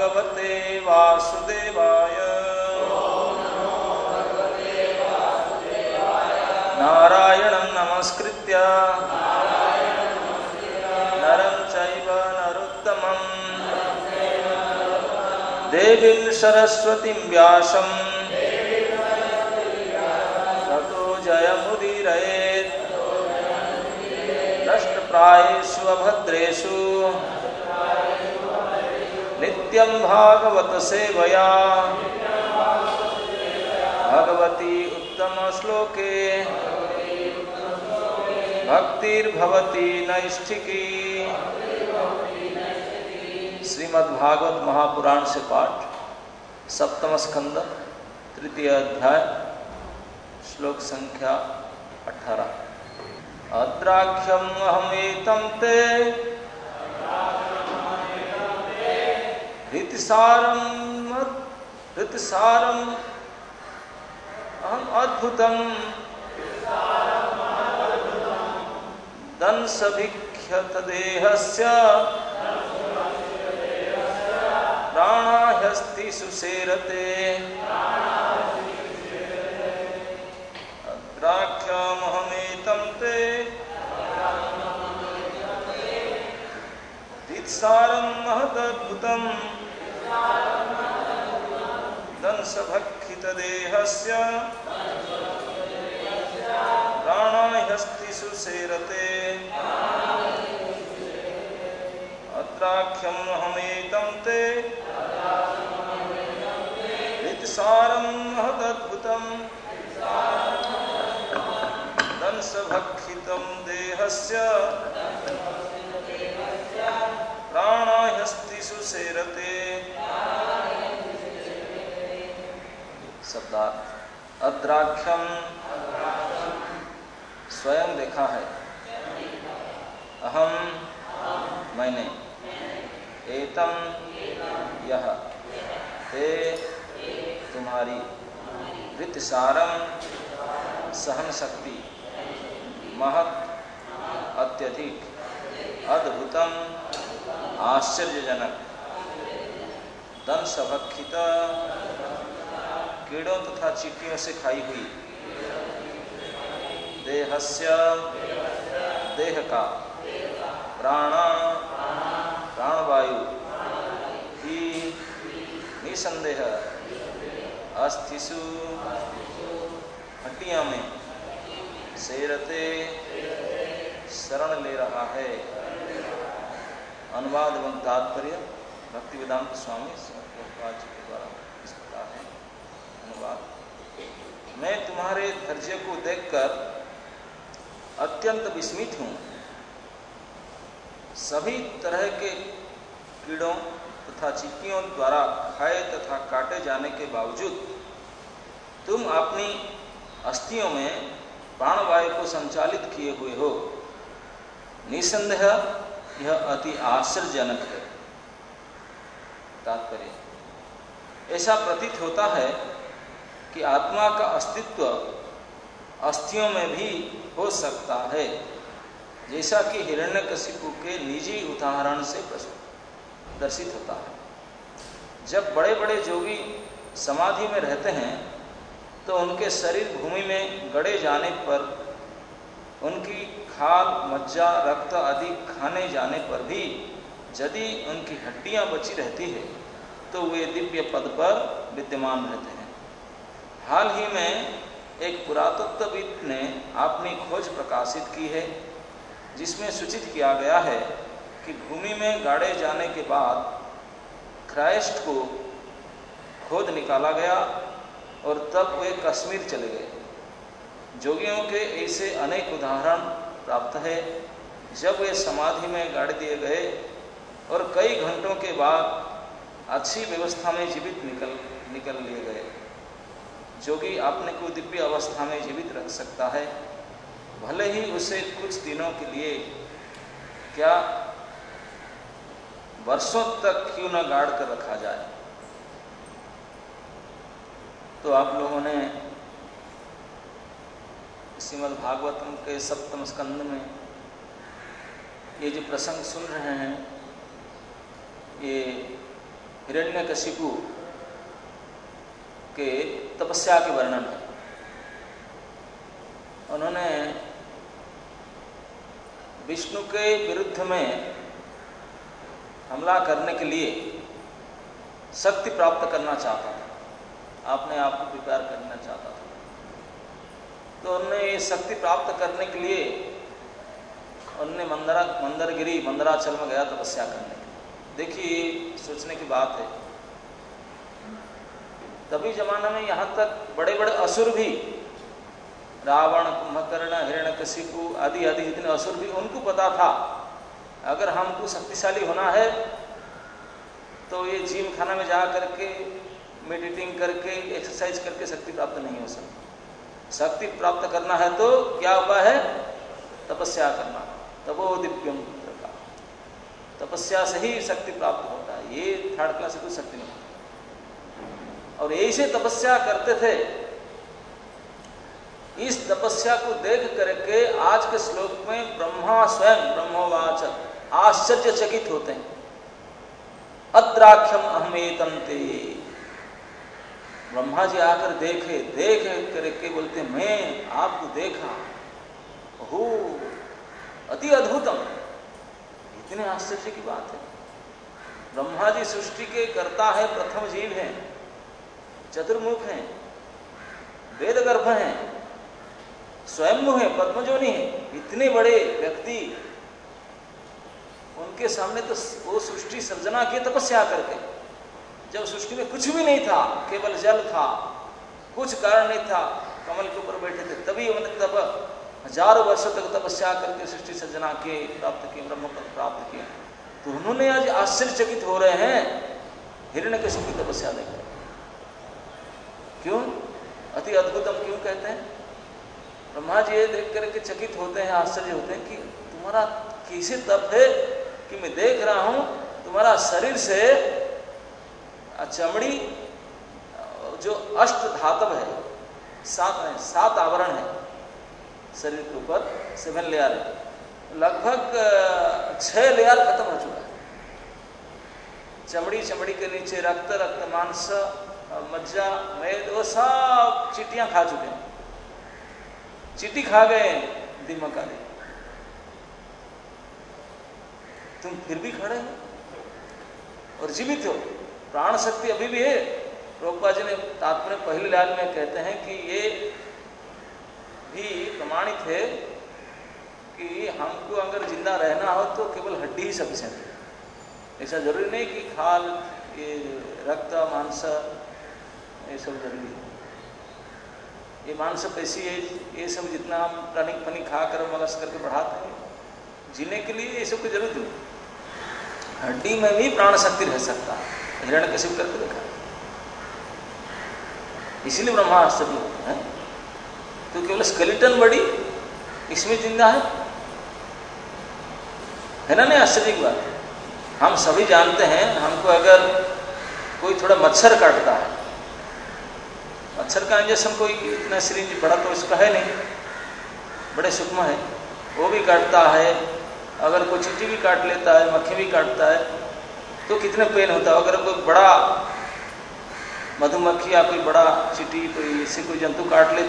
भगवते वासुदेवाय। नारायणं नमस्कृत्य नरं चैव नरोत्तमं देवीं सरस्वतीं व्यासं ततो जयमुदीरयेत्। नष्टप्रायेषु अभद्रेषु नित्यं भागवत सेवया भगवती उत्तम श्लोके भक्तिर्भवती नैष्ठिकी। श्रीमद्भागवत महापुराण से पाठ, सप्तम स्कंद, तृतीय अध्याय, श्लोक संख्या 18। अद्राख्यम अहमेतं ते ऋतिसारम अहम अद्भुतम दंसभिख्यत देहस्य प्राणाह्यस्ति सुसेरते। अद्राख्यमहमेतं ते ऋतिसारं महदद्भुतं दंसभक्षित देहस्य प्राणाह्यस्ति सुसेरते। अद्राख्यम अहमेतं ते ऋतिसारं महदद्भुतं दंसभक्षितं देहस्य प्राणाह्यस्ति सुसेरते। शब्दार्थ: अद्राख्यम स्वयं देखा है, अहम मैंने, एतम यह, ते तुम्हारी, ऋतिसारम सहन शक्ति, महत् अत्यधिक, अद्भुतम आश्चर्यजनक, दंसभक्षित कीड़ों तथा चींटियों से खाई हुई, देहस्य देह का, प्राणवायु ही निसंदेह, अस्थिसु हड्डियों में, सेरते शरण ले रहा है। अनुवाद एवं तात्पर्य भक्तिवेदांत स्वामी प्रभुपाद जी के द्वारा इस प्रकार है। अनुवाद: मैं तुम्हारे धैर्य को देखकर अत्यंत विस्मित हूँ। सभी तरह के कीड़ों तथा चींटियों द्वारा खाए तथा काटे जाने के बावजूद तुम अपनी अस्थियों में प्राणवायु को संचालित किए हुए हो। निसंदेह यह अति आश्चर्यजनक है। तात्पर्य: ऐसा प्रतीत होता है कि आत्मा का अस्तित्व अस्थियों में भी हो सकता है, जैसा कि हिरण्यकशिपु के निजी उदाहरण से दर्शित होता है। जब बड़े बड़े योगी समाधि में रहते हैं तो उनके शरीर भूमि में गड़े जाने पर उनकी खाल, मज्जा, रक्त आदि खाने जाने पर भी यदि उनकी हड्डियां बची रहती है तो वे दिव्य पद पर विद्यमान रहते हैं। हाल ही में एक पुरातत्वविद ने अपनी खोज प्रकाशित की है, जिसमें सूचित किया गया है कि भूमि में गाड़े जाने के बाद क्राइस्ट को खोद निकाला गया और तब वे कश्मीर चले गए। जोगियों के ऐसे अनेक उदाहरण प्राप्त है जब वे समाधि में गाड़ दिए गए और कई घंटों के बाद अच्छी व्यवस्था में जीवित निकल लिए गए। जोगी अपने को दिव्य अवस्था में जीवित रख सकता है, भले ही उसे कुछ दिनों के लिए, क्या वर्षों तक क्यों न गाड़ कर रखा जाए। तो आप लोगों ने श्रीमद् भागवतम के सप्तम स्कंद में ये जो प्रसंग सुन रहे हैं, ये हिरण्यकशिपु के तपस्या के वर्णन है। उन्होंने विष्णु के विरुद्ध में हमला करने के लिए शक्ति प्राप्त करना चाहता था, अपने आप को प्रिपेयर करना चाहता था। तो उन्होंने ये शक्ति प्राप्त करने के लिए उन्होंने मंदरगिरी मंदराचल में गया तपस्या करने के लिए। देखिए सोचने की बात है, तभी जमाने में यहाँ तक बड़े बड़े असुर भी, रावण, कुंभकर्ण, हिरण्यकशिपु आदि आदि जितने असुर भी, उनको पता था अगर हमको शक्तिशाली होना है तो ये जिम खाना में जा करके मेडिटेटिंग करके एक्सरसाइज करके शक्ति प्राप्त नहीं हो सकती। शक्ति प्राप्त करना है तो क्या उपाय है? तपस्या करना। तपो दिव्यम पुत्र का, तपस्या से ही शक्ति प्राप्त होता है। ये थर्ड क्लास से कोई शक्ति नहीं। और ऐसे तपस्या करते थे। इस तपस्या को देख करके आज के श्लोक में ब्रह्मा स्वयं ब्रह्मवाच आश्चर्यचकित होते हैं। अद्राख्यम अहमेतंते, ब्रह्मा जी आकर देख करके बोलते मैं आपको देखा, ओहो अति अद्भुतम। इतने आश्चर्य की बात है। ब्रह्मा जी सृष्टि के कर्ता है, प्रथम जीव हैं, चतुर्मुख हैं, वेदगर्भ हैं, स्वयंभू है, पद्मजोनि है। इतने बड़े व्यक्ति, उनके सामने तो वो सृष्टि सर्जना की तपस्या करके, जब सृष्टि में कुछ भी नहीं था, केवल जल था, कुछ कारण नहीं था, कमल के ऊपर बैठे थे, तभी उन्होंने तब हजारों वर्षों तक तपस्या करके सृष्टि सर्जना के प्राप्त किए, ब्रह्म पद प्राप्त किए। तो उन्होंने आज आश्चर्यचकित हो रहे हैं हिरण्यकशिपु की तपस्या देखकर। क्यों अति अद्भुतम क्यों कहते हैं? ब्रह्मा जी ये देख करके चकित होते हैं, आश्चर्य होते हैं कि तुम्हारा कैसे तप है कि मैं देख रहा हूं तुम्हारा शरीर से चमड़ी जो अष्ट धातव है, सात आवरण है शरीर के ऊपर, 7 लेयर है, लगभग 6 लेयर खत्म हो चुका है। चमड़ी के नीचे रक्त मांस, मज्जा, मेद, वो सब चींटियां खा चुके हैं, चींटी खा गए दीमक आदि। तुम फिर भी खड़े हो और जीवित हो, प्राण शक्ति अभी भी है। प्रभुपाद जी ने तात्पर्य पहले लाइन में कहते हैं कि ये भी प्रमाणित है कि हमको अगर जिंदा रहना हो तो केवल हड्डी ही सफिशिएंट है। ऐसा जरूरी नहीं कि खाल, ये रक्त, मांस ये सब जरूरी है। ये मांसपेशी है, ये सब जितना हम टनिक फनिक खा कर मलस करके बढ़ाते हैं, जीने के लिए ये सब की जरूरत नहीं। हड्डी में भी प्राण शक्ति रह सकता है, हिरण्यकशिपु करके देखा। इसीलिए ब्रह्मा आश्चर्य होते हैं, तो केवल स्केलेटन बॉडी इसमें जिंदा है ना? नहीं आश्चर्य की बात है। हम सभी जानते हैं, हमको अगर कोई थोड़ा मच्छर काटता है, मच्छर का इंजेक्शन कोई इतना सिरिंज बड़ा तो इसका है नहीं, बड़े सूक्ष्म है, वो भी काटता है। अगर कोई चींटी भी काट लेता है, मक्खी भी काटता है, तो कितने पेन होता है। अगर कोई बड़ा मधुमक्खी या कोई बड़ा चींटी, कोई इससे कोई जंतु काट ले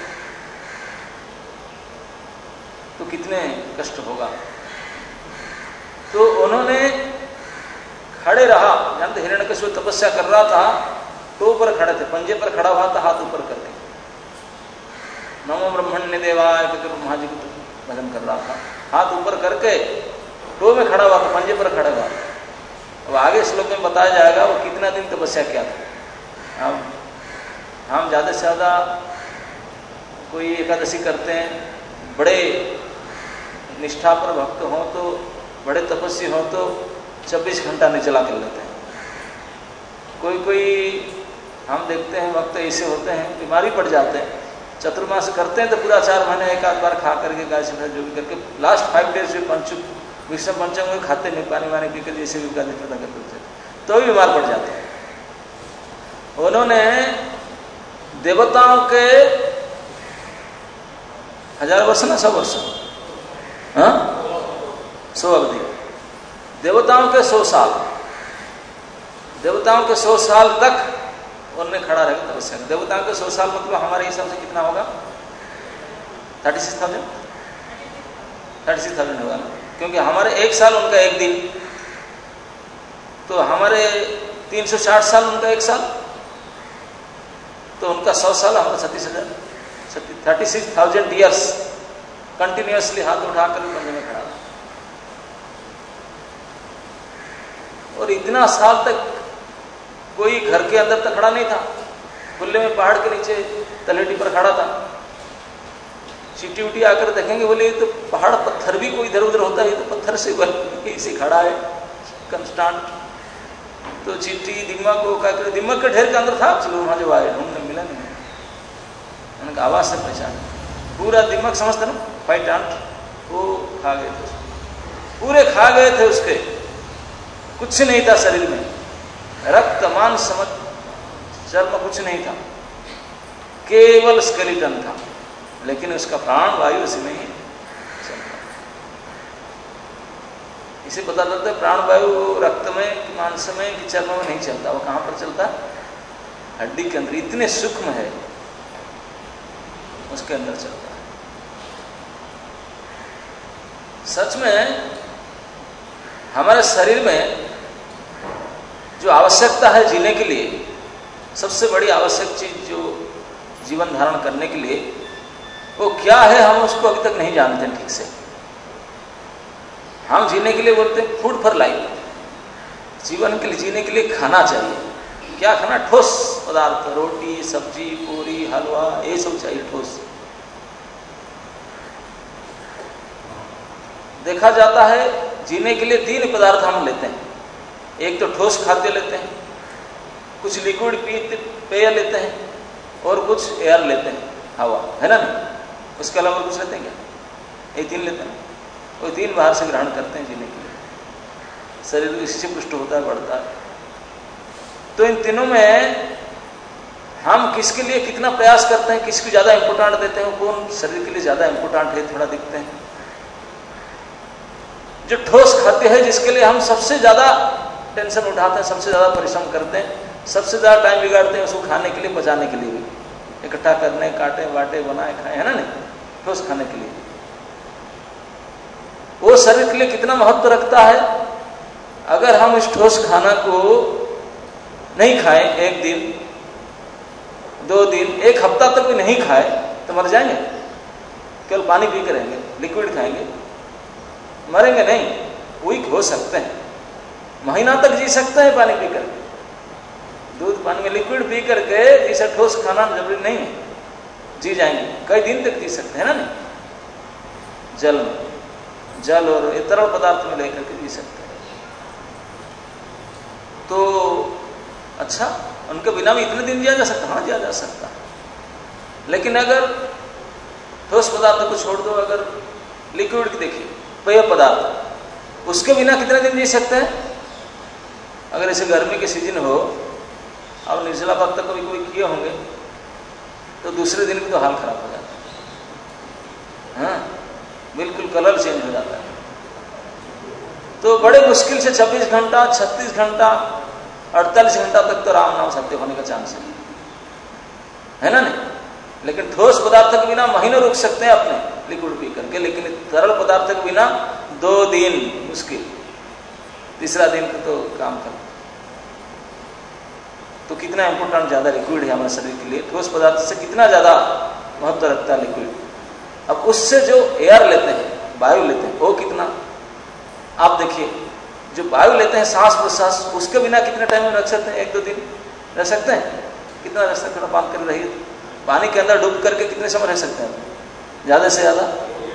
तो कितने कष्ट होगा। तो उन्होंने खड़े रहा, जानते हिरण्यकशिपु तपस्या कर रहा था, तो ऊपर खड़े थे, पंजे पर खड़ा हुआ था, हाथ ऊपर करके नमो ब्रह्मण्य देवाय करके ब्रह्मा जी को भजन कर रहा था, हाथ ऊपर करके टो में खड़ा हुआ था, पंजे पर खड़ा हुआ। अब आगे श्लोक में बताया जाएगा वो कितना दिन तपस्या किया था। हम ज़्यादा से ज़्यादा कोई एकादशी करते हैं, बड़े निष्ठा पर भक्त हो तो, बड़े तपस्वी हो तो 24 घंटा नहीं चला कर लेते हैं। कोई हम देखते हैं वक्त ऐसे होते हैं, बीमारी पड़ जाते हैं, चतुर्मास करते हैं तो पूरा 4 महीने एक आध बार खा करके गाय से जो भी करके लास्ट 5 डेज जो विष्णु पंचम में खाते नहीं, पानी वानी पीकर जैसे भी गाली प्रदान करते तो भी बीमार पड़ जाते हैं। उन्होंने देवताओं के 1000 वर्ष ना 100 वर्ष, 100 अवधि, देवताओं के 100 साल, देवताओं के 100 साल तक उनमें खड़ा रहेगा तपस्या। देवताओं के 100 साल मतलब हमारे हिसाब से कितना होगा? 36,000 होगा ना, क्योंकि हमारे 1 साल उनका 1 दिन, तो हमारे 360 साल उनका 1 साल, तो उनका 100 साल हमारा 36,000 ईयर्स कंटिन्यूअसली हाथ उठाकर बंदे में खड़ा। और इतना साल तक कोई घर के अंदर तक खड़ा नहीं था, खुले में पहाड़ के नीचे तलहटी पर खड़ा था। चींटी उटी आकर देखेंगे, बोले ये तो पहाड़ पत्थर भी कोई इधर उधर होता है, ये तो पत्थर से इसे खड़ा है कंस्टांट। तो चींटी दिमाग को क्या करे, दिमाग के ढेर के अंदर था, चलो वहां जो आए ढूंढने मिला नहीं, उनका आवाज से पहचान पूरा दिमाग समझते ना, फाइट आंट वो खा गए थे, पूरे खा गए थे उसके, कुछ नहीं था शरीर में, रक्त मांस समझ चर्म कुछ नहीं था, केवल स्केलेटन था, लेकिन उसका प्राण वायु उसी में ही चलता। इसे पता लगता है प्राण वायु रक्त में, मांस में कि चर्म में नहीं चलता, वो कहां पर चलता? हड्डी के अंदर, इतने सूक्ष्म है उसके अंदर चलता है। सच में हमारे शरीर में जो आवश्यकता है जीने के लिए, सबसे बड़ी आवश्यक चीज जो जीवन धारण करने के लिए, वो क्या है हम उसको अभी तक नहीं जानते ठीक से। हम जीने के लिए बोलते हैं फूड फॉर लाइफ, जीवन के लिए जीने के लिए खाना चाहिए। क्या खाना? ठोस पदार्थ, रोटी सब्जी पूरी हलवा, ये सब चाहिए ठोस। देखा जाता है जीने के लिए 3 पदार्थ हम लेते हैं, एक तो ठोस खाद्य लेते हैं, कुछ लिक्विड पेय लेते हैं, और कुछ एयर लेते हैं, हवा, है ना नहीं? उसके अलावा कुछ लेते हैं क्या? ये 3 लेते हैं, वो 3 बाहर से ग्रहण करते हैं जीने के लिए। शरीर इससे पुष्ट होता है, बढ़ता है। तो इन तीनों में हम किसके लिए कितना प्रयास करते हैं, किसको ज्यादा इंपोर्टेंट देते हैं, कौन शरीर के लिए ज्यादा इंपोर्टेंट है, थोड़ा देखते हैं। जो ठोस खाद्य है, जिसके लिए हम सबसे ज्यादा टेंशन उठाते हैं, सबसे ज्यादा परिश्रम करते हैं, सबसे ज्यादा टाइम बिगाड़ते हैं उसको खाने के लिए, पचाने के लिए भी, इकट्ठा करने, काटे बाटे बनाए खाए, है ना नहीं? ठोस खाने के लिए वो शरीर के लिए कितना महत्व रखता है। अगर हम इस ठोस खाना को नहीं खाएं, 1 दिन 2 दिन 1 हफ्ता तक भी नहीं खाए तो मर जाएंगे? केवल पानी पी कर रहेंगे, लिक्विड खाएंगे, मरेंगे नहीं, वीक हो सकते हैं, महीना तक जी सकते हैं पानी पीकर। दूध पानी में लिक्विड पी करके इसे ठोस खाना जरूरी नहीं है, जी जाएंगे, कई दिन तक जी सकते हैं ना नहीं? जल और तरल पदार्थ में लेकर के जी सकते हैं। तो अच्छा, उनके बिना भी इतने दिन जिया जा सकता? हाँ, जिया जा सकता। लेकिन अगर ठोस पदार्थ को छोड़ दो, अगर लिक्विड की देखिए, पेय पदार्थ, उसके बिना कितने दिन जी सकते हैं? अगर इसे गर्मी के सीजन हो, अब निर्जला भक्त कभी कोई किए होंगे, तो दूसरे दिन भी तो हाल खराब हो जाता है, हाँ, बिल्कुल कलर चेंज हो जाता है। तो बड़े मुश्किल से 26 घंटा 36 घंटा 48 घंटा तक तो राम नाम सत्य होने का चांस है ना नहीं? लेकिन ठोस पदार्थ के बिना महीनों रुक सकते हैं अपने लिक्विड पी करके, लेकिन तरल पदार्थ के बिना 2 दिन मुश्किल, तीसरा दिन को तो काम कर। तो कितना इंपोर्टेंट ज्यादा लिक्विड है हमारे शरीर के लिए, ठोस पदार्थ से कितना ज्यादा महत्व रखता है लिक्विड। अब उससे जो एयर लेते हैं, वायु लेते हैं, वो कितना, आप देखिए, जो वायु लेते हैं सांस प्रश्वास, उसके बिना कितने टाइम में रख सकते हैं? 1-2 दिन रह सकते हैं? कितना रह सकते हैं? बात कर रही है, पानी के अंदर डूब करके कितने समय रह सकते हैं? ज्यादा से ज्यादा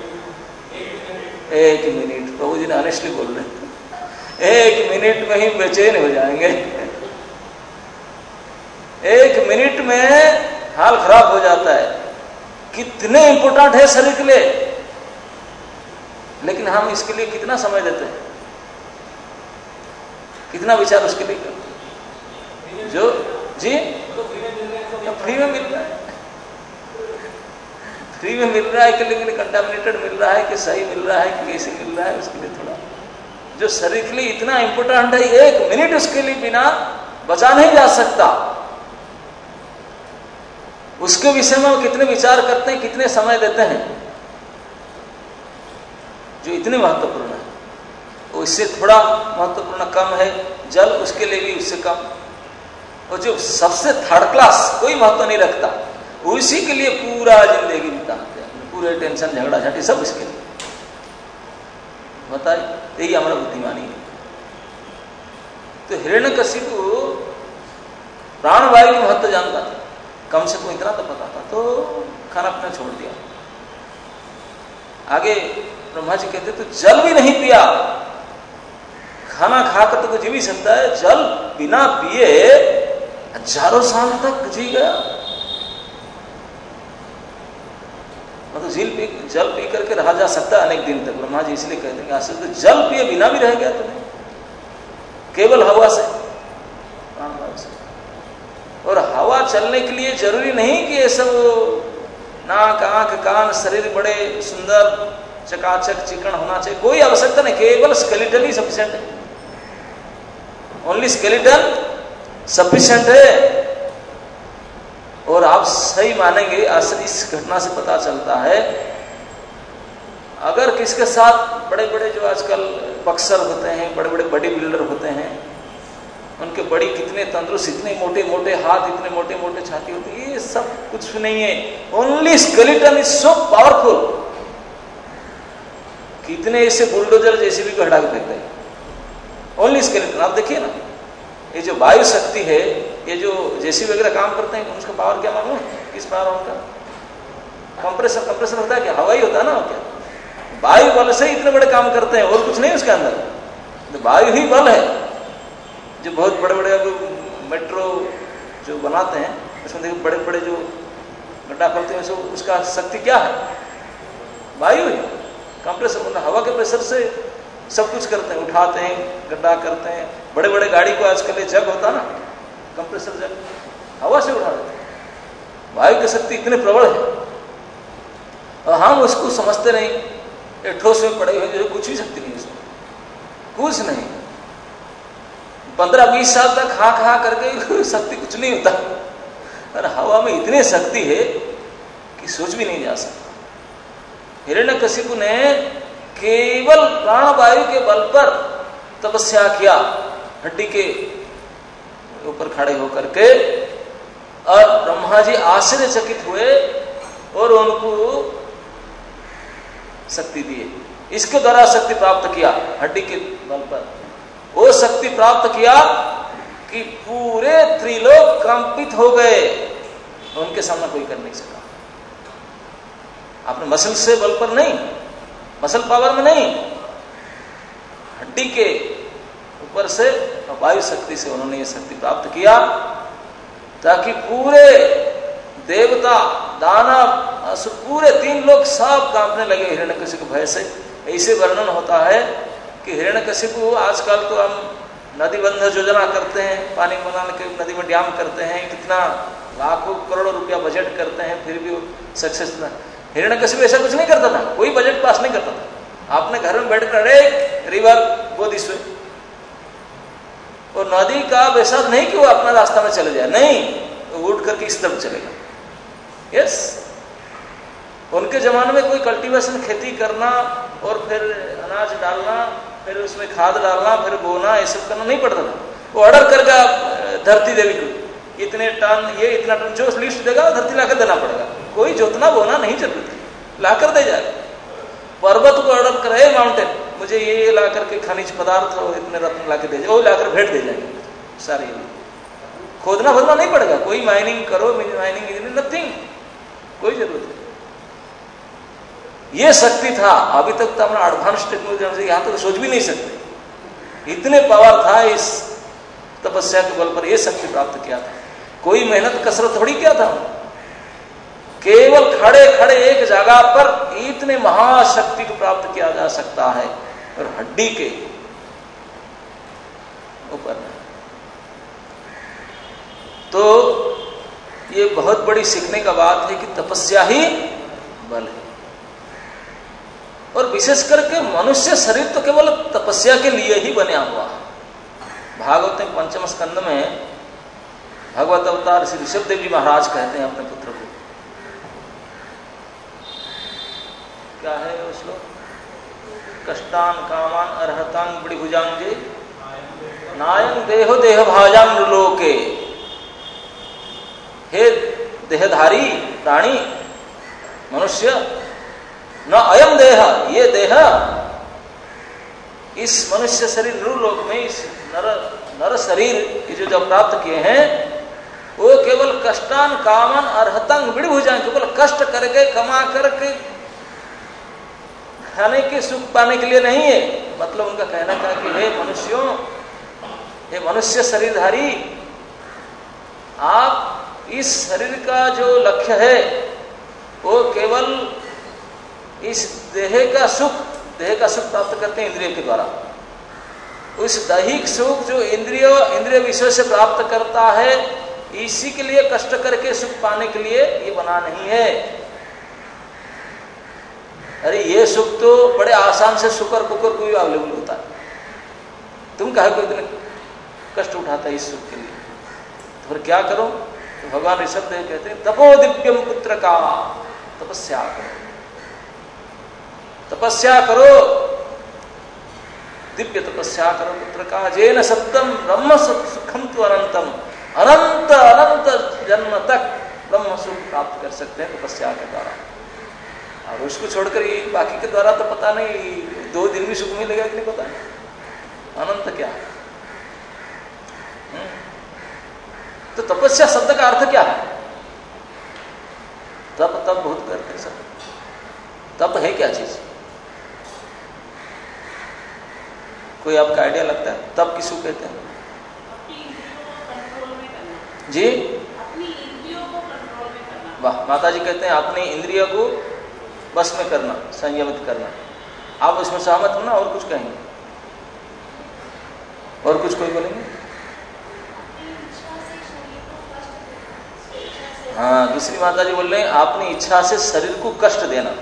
1 मिनट। प्रभु जी ने ऑनेस्टली बोल रहे हैं, 1 मिनट में ही बेचैन हो जाएंगे, 1 मिनट में हाल खराब हो जाता है। कितने इंपोर्टेंट है शरीर के लिए, लेकिन हम इसके लिए कितना समय देते हैं, कितना विचार उसके लिए करते हैं? जो जी फ्री में मिल रहा है, फ्री में मिल रहा है कि लेकिन कंटामिनेटेड मिल रहा है कि सही मिल रहा है कि कैसे मिल रहा है, उसके लिए थोड़ा जो शरीर के लिए इतना इंपोर्टेंट है, 1 मिनट उसके लिए बिना बचा नहीं जा सकता। उसके विषय में वो कितने विचार करते हैं, कितने समय देते हैं, जो इतने महत्वपूर्ण है। वो इससे थोड़ा महत्वपूर्ण कम है जल, उसके लिए भी उससे कम। और जो सबसे थर्ड क्लास, कोई महत्व नहीं रखता, उसी के लिए पूरा जिंदगी बिताते हैं, पूरे टेंशन झगड़ा झाटी सब इसके लिए। बताइए, यही हमारा बुद्धिमानी है। तो हिरण्यकशिपु प्राणवायु का महत्व जानता था, कम से कम इतना तो पता था, तो खाना पीना छोड़ दिया। आगे ब्रह्मा जी कहते तो जल भी नहीं पिया, खाना खाकर तो जी भी सकता है, जल बिना पिए हजारों साल तक जी गया। मतलब जल पी करके रहा जा सकता है अनेक दिन तक। ब्रह्मा जी इसलिए कहते हैं आश्चर्य, तो जल पिए बिना भी रह गया तुम्हें, केवल हवा से, प्राणवायु से। और हवा चलने के लिए जरूरी नहीं कि ये सब नाक आंख कान शरीर बड़े सुंदर चकाचक चिकन होना चाहिए, कोई आवश्यकता नहीं, केवल स्केलेटन ही सफिशिएंट है। ओनली स्केलेटन सफिशिएंट है। और आप सही मानेंगे, इस घटना से पता चलता है, अगर किसके साथ बड़े बड़े जो आजकल बक्सर होते हैं, बड़े बड़े बॉडी बिल्डर होते हैं, उनके बड़ी कितने तंदुरुस्त, इतने मोटे मोटे हाथ, इतने मोटे मोटे छाती होती है, ये सब कुछ नहीं है। Only skeleton is so powerful. कितने ऐसे बुलडोजर जैसे भी हटा के फेंकते हैं, ओनली स्केलेटन। आप देखिए ना, ये जो वायु शक्ति है, ये जो जेसीबी वगैरह काम करते हैं, उसका पावर क्या मालूम है? किस पावर उनका? कंप्रेसर होता है क्या? हवा ही होता है ना, क्या वायु बल से इतने बड़े काम करते हैं, और कुछ नहीं उसके अंदर, तो वायु ही बल है। जो बहुत बड़े बड़े मेट्रो जो बनाते हैं, उसमें देखिए बड़े बड़े जो गड्ढा करते हैं, उसका शक्ति क्या है? वायु है। कंप्रेसर मतलब हवा के प्रेशर से सब कुछ करते हैं, उठाते हैं, गड्ढा करते हैं। बड़े बड़े गाड़ी को आजकल ये जग होता ना, कंप्रेसर जग, हवा से उठा देते हैं। वायु की शक्ति इतने प्रबल है, और हम उसको समझते नहीं। एक ठोस में पड़े हुए जो कुछ भी शक्ति नहीं उसमें, कुछ नहीं। 15-20 साल तक खा करके शक्ति कुछ नहीं होता, और हवा में इतनी शक्ति है कि सोच भी नहीं जा सकता। हिरण्यकशिपु ने केवल प्राणवायु के बल पर तपस्या किया, हड्डी के ऊपर खड़े होकर के, और ब्रह्मा जी आश्चर्यचकित हुए और उनको शक्ति दिए। इसके द्वारा शक्ति प्राप्त किया, हड्डी के बल पर वो शक्ति प्राप्त किया कि पूरे त्रिलोक कंपित हो गए, उनके सामने कोई कर नहीं सका। आपने मसल से बल पर नहीं, मसल पावर में नहीं, हड्डी के ऊपर से वायु शक्ति से उन्होंने ये शक्ति प्राप्त किया, ताकि पूरे देवता दानव पूरे 3 लोग सब कांपने लगे हिरण्यकशिपु के भय से। ऐसे वर्णन होता है कि हिरण्यकशिपु, आजकल तो हम नदी बंध योजना करते हैं, पानी बनाने के नदी में डैम करते हैं, कितना लाखों करोड़ों रुपया बजट करते हैं, फिर भी सक्सेस ना। हिरण्यकशिपु ऐसा कुछ नहीं करता था, कोई बजट पास नहीं करता था। आपने घर में बैठकर एक रिवर गो दिस वे, और नदी का वैसा नहीं कि वो अपना रास्ता में चले जाए, नहीं, वो उठ करके इस तरफ चलेगा। यस, उनके जमाने में कोई कल्टीवेशन, खेती करना और फिर अनाज डालना, फिर उसमें खाद डालना, फिर बोना, ये सब करना नहीं पड़ता था। वो ऑर्डर करके धरती देवी को इतने टन, ये इतना टन, जो लिस्ट देगा धरती लाकर देना पड़ेगा। कोई जोतना बोना नहीं जरूरत है, लाकर दे जाएगा। पर्वत को ऑर्डर करे, माउंटेन मुझे ये ला करके खनिज पदार्थ और इतने रत्न ला के दे जाए, वो लाकर भेंट दे जाएंगे सारे। खोदना खोदना नहीं पड़ेगा, कोई माइनिंग करो, माइनिंग इंजीनियरिंग, नथिंग, कोई जरूरत नहीं। ये शक्ति था। अभी तक तो अपना एडवांस टेक्नोलॉजी यहां तक सोच भी नहीं सकते, इतने पावर था इस तपस्या के बल पर यह शक्ति प्राप्त किया था। कोई मेहनत कसरत थोड़ी किया था, केवल खड़े खड़े एक जगह पर इतने महाशक्ति को प्राप्त किया जा सकता है, और हड्डी के ऊपर। तो ये बहुत बड़ी सीखने का बात है कि तपस्या ही बल है। और विशेष करके मनुष्य शरीर तो केवल तपस्या के लिए ही बना हुआ है। भागवत में 5वें स्कंद में भगवत अवतार श्री ऋषभदेव जी महाराज कहते हैं अपने पुत्र को, क्या है वो श्लोक, कष्टान कामान अर्हतांग बड़ी भुजांगे नायं देहो देह भाजाम लोके। हे देहधारी प्राणी मनुष्य, न अयम देह, ये देह, इस मनुष्य शरीर नृलोक में इस नर शरीर ये जो प्राप्त किए हैं वो केवल कष्टान कामन अर्हतंग बड़ी भुजाएं, केवल कष्ट करके कमा करके खाने के सुख पाने के लिए नहीं है। मतलब उनका कहना था कि हे मनुष्यों, हे मनुष्य शरीरधारी, आप इस शरीर का जो लक्ष्य है वो केवल इस देह का सुख प्राप्त करते हैं इंद्रिय के द्वारा। उस दैहिक सुख जो इंद्रिय विषय से प्राप्त करता है, इसी के लिए कष्ट करके सुख पाने के लिए ये बना नहीं है। अरे ये सुख तो बड़े आसान से शुक्र कुकर को भी अवेलेबल होता है, तुम कहे कोई इतने कष्ट उठाता है इस सुख के लिए, तो फिर क्या करो? तो भगवान ऋषभदेव कहते हैं तपो दिव्यम पुत्र का, तपस्या करो, तपस्या करो, दिव्य तपस्या करो पुत्र का। जेन सप्तम ब्रह्म सुखम तो अनंतम, अनंत अनंत जन्म तक ब्रह्म सुख प्राप्त कर सकते हैं तपस्या के द्वारा। और उसको छोड़कर ये बाकी के द्वारा तो पता नहीं 2 दिन भी सुख मिलेगा कि नहीं पता नहीं, अनंत क्या है। तो तपस्या शब्द का अर्थ क्या है? तप बहुत करते सब, तप है क्या चीज? कोई आपका आइडिया लगता है तप किसको कहते हैं? जी अपनी इंद्रियों को कंट्रोल में करना। वाह, माता जी कहते हैं अपनी इंद्रियों को बस में करना, संयमित करना। आप इसमें सहमत हो ना? और कुछ कहेंगे? और कुछ कोई बोलेंगे? हाँ, दूसरी माता जी बोल रहे हैं अपनी इच्छा से शरीर को कष्ट देना।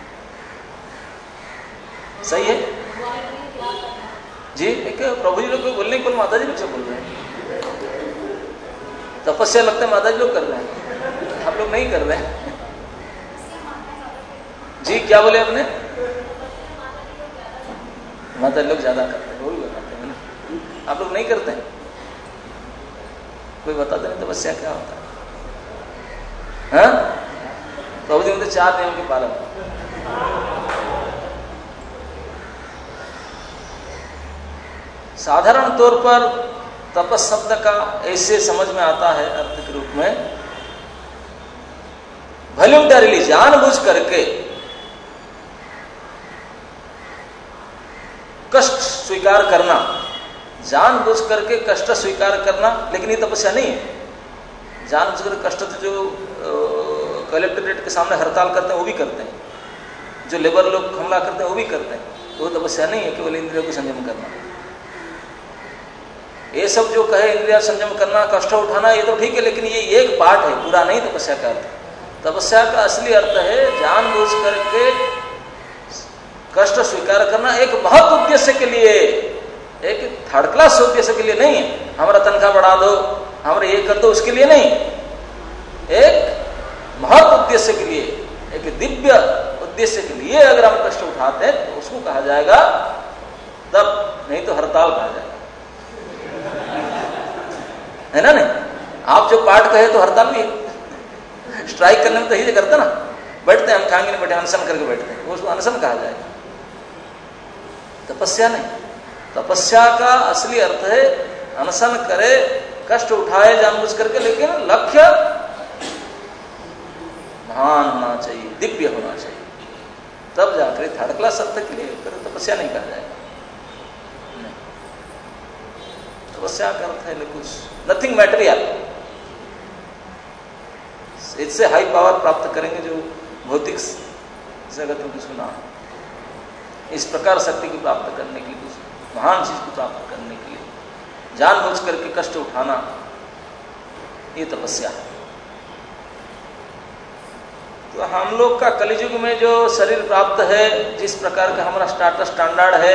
सही है जी? एक प्रभु जी लोग बोल रहे हैं, माता जी लोग से बोल रहे हैं तपस्या, लगता है माता जी लोग कर रहे हैं, आप लोग नहीं कर रहे हैं। जी क्या बोले आपने? माता लोग ज्यादा करते हैं, वो भी बताते हैं ना, आप लोग नहीं करते हैं? कोई बताते नहीं तपस्या क्या होता है? हाँ, प्रभु जी मुझे 4 नियम के पालन। साधारण तौर पर तपस शब्द का ऐसे समझ में आता है अर्थ के रूप में, वॉलंटरीली जानबूझ करके कष्ट स्वीकार करना, जानबूझ करके कष्ट स्वीकार करना। लेकिन ये तपस्या नहीं है। जानबूझ कर कष्ट तो जो कलेक्टरेट के सामने हड़ताल करते हैं वो भी करते हैं, जो लेबर लोग हमला करते हैं वो भी करते हैं, वो तपस्या नहीं है। केवल इंद्रियों को संयम करना, ये सब जो कहे इंद्रिया संयम करना, कष्ट उठाना, ये तो ठीक है, लेकिन ये एक पार्ट है, पूरा नहीं तपस्या का अर्थ। तपस्या का असली अर्थ है जानबूझ करके कष्ट स्वीकार करना, एक बहुत उद्देश्य के लिए, एक 3rd क्लास उद्देश्य के लिए नहीं है। हमारा तनख्वाह बढ़ा दो, हमारा ये कर दो, उसके लिए नहीं, एक महत् उद्देश्य के लिए, एक दिव्य उद्देश्य के लिए अगर हम कष्ट उठाते हैं तो उसको कहा जाएगा तब, नहीं तो हड़ताल कहा जाएगा, है ना? नहीं, आप जो पाठ कहे तो हड़ताल भी है। स्ट्राइक करने में तो यही करते ना, बैठते हैं हम, खाएंगे नहीं बैठे, अनशन करके बैठते हैं, उसको अनशन कहा जाएगा, तपस्या नहीं। तपस्या का असली अर्थ है अनशन करे, कष्ट उठाए जानबूझ करके, लेकिन लक्ष्य महान होना चाहिए, दिव्य होना चाहिए, तब जाकर 3rd क्लास अर्थ के लिए तपस्या नहीं कहा जाएगा। तपस्या का अर्थ है कुछ नथिंग मैटेरियल, इससे हाई पावर प्राप्त करेंगे जो भौतिक जगत में सुना, इस प्रकार शक्ति को प्राप्त करने के लिए, कुछ महान चीज को प्राप्त करने के लिए जानबूझ करके कष्ट उठाना, ये तपस्या है। तो हम लोग का कलियुग में जो शरीर प्राप्त है, जिस प्रकार का हमारा स्टाटस स्टैंडर्ड है,